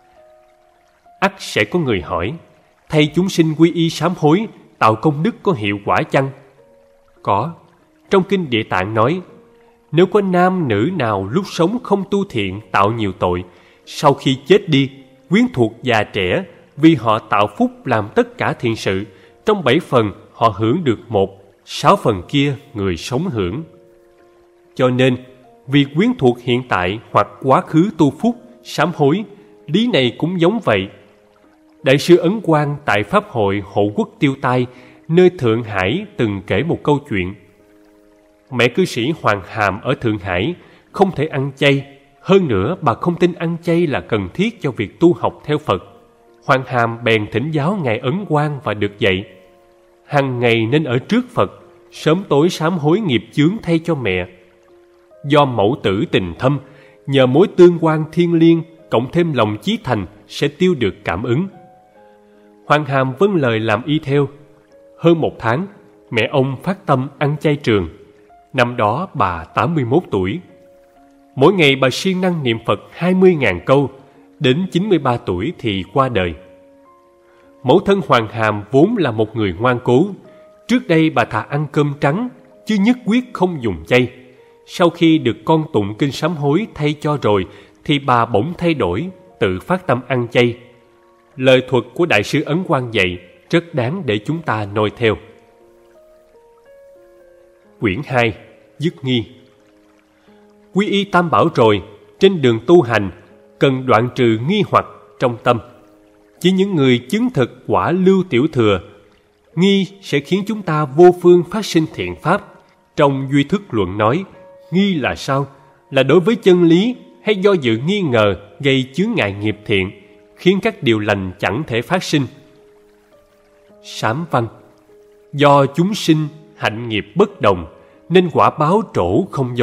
Ắt sẽ có người hỏi, thầy chúng sinh quy y sám hối tạo công đức có hiệu quả chăng? Có. Trong Kinh Địa Tạng nói, nếu có nam nữ nào lúc sống không tu thiện tạo nhiều tội, sau khi chết đi, quyến thuộc già trẻ, vì họ tạo phúc làm tất cả thiện sự, trong 7 phần họ hưởng được 1, 6 phần kia người sống hưởng. Cho nên, việc quyến thuộc hiện tại hoặc quá khứ tu phúc, sám hối, lý này cũng giống vậy. Đại sư Ấn Quang tại Pháp hội Hộ Quốc Tiêu Tai, nơi Thượng Hải từng kể một câu chuyện. Mẹ cư sĩ Hoàng Hàm ở Thượng Hải không thể ăn chay, hơn nữa bà không tin ăn chay là cần thiết cho việc tu học theo Phật. Hoàng Hàm bèn thỉnh giáo Ngài Ấn Quang và được dạy hằng ngày nên ở trước Phật, sớm tối sám hối nghiệp chướng thay cho mẹ. Do mẫu tử tình thâm, nhờ mối tương quan thiêng liêng cộng thêm lòng chí thành sẽ tiêu được cảm ứng. Hoàng Hàm vâng lời làm y theo. Hơn 1 tháng, mẹ ông phát tâm ăn chay trường. Năm đó bà 81 tuổi. Mỗi ngày bà siêng năng niệm Phật 20.000 câu, đến 93 tuổi thì qua đời. Mẫu thân Hoàng Hàm vốn là một người ngoan cố. Trước đây bà thà ăn cơm trắng, chứ nhất quyết không dùng chay. Sau khi được con tụng kinh sám hối thay cho rồi, thì bà bỗng thay đổi, tự phát tâm ăn chay. Lời thuật của Đại sư Ấn Quang dạy rất đáng để chúng ta noi theo. Quyển 2. Dứt nghi. Quy y Tam Bảo rồi, trên đường tu hành cần đoạn trừ nghi hoặc, trong tâm. Chỉ những người chứng thực quả lưu tiểu thừa, nghi sẽ khiến chúng ta vô phương phát sinh thiện pháp. Trong Duy Thức Luận nói, nghi là sao? Là đối với chân lý hay do dự nghi ngờ gây chướng ngại nghiệp thiện, khiến các điều lành chẳng thể phát sinh. Sám văn: do chúng sinh hạnh nghiệp bất đồng nên quả báo trổ không giống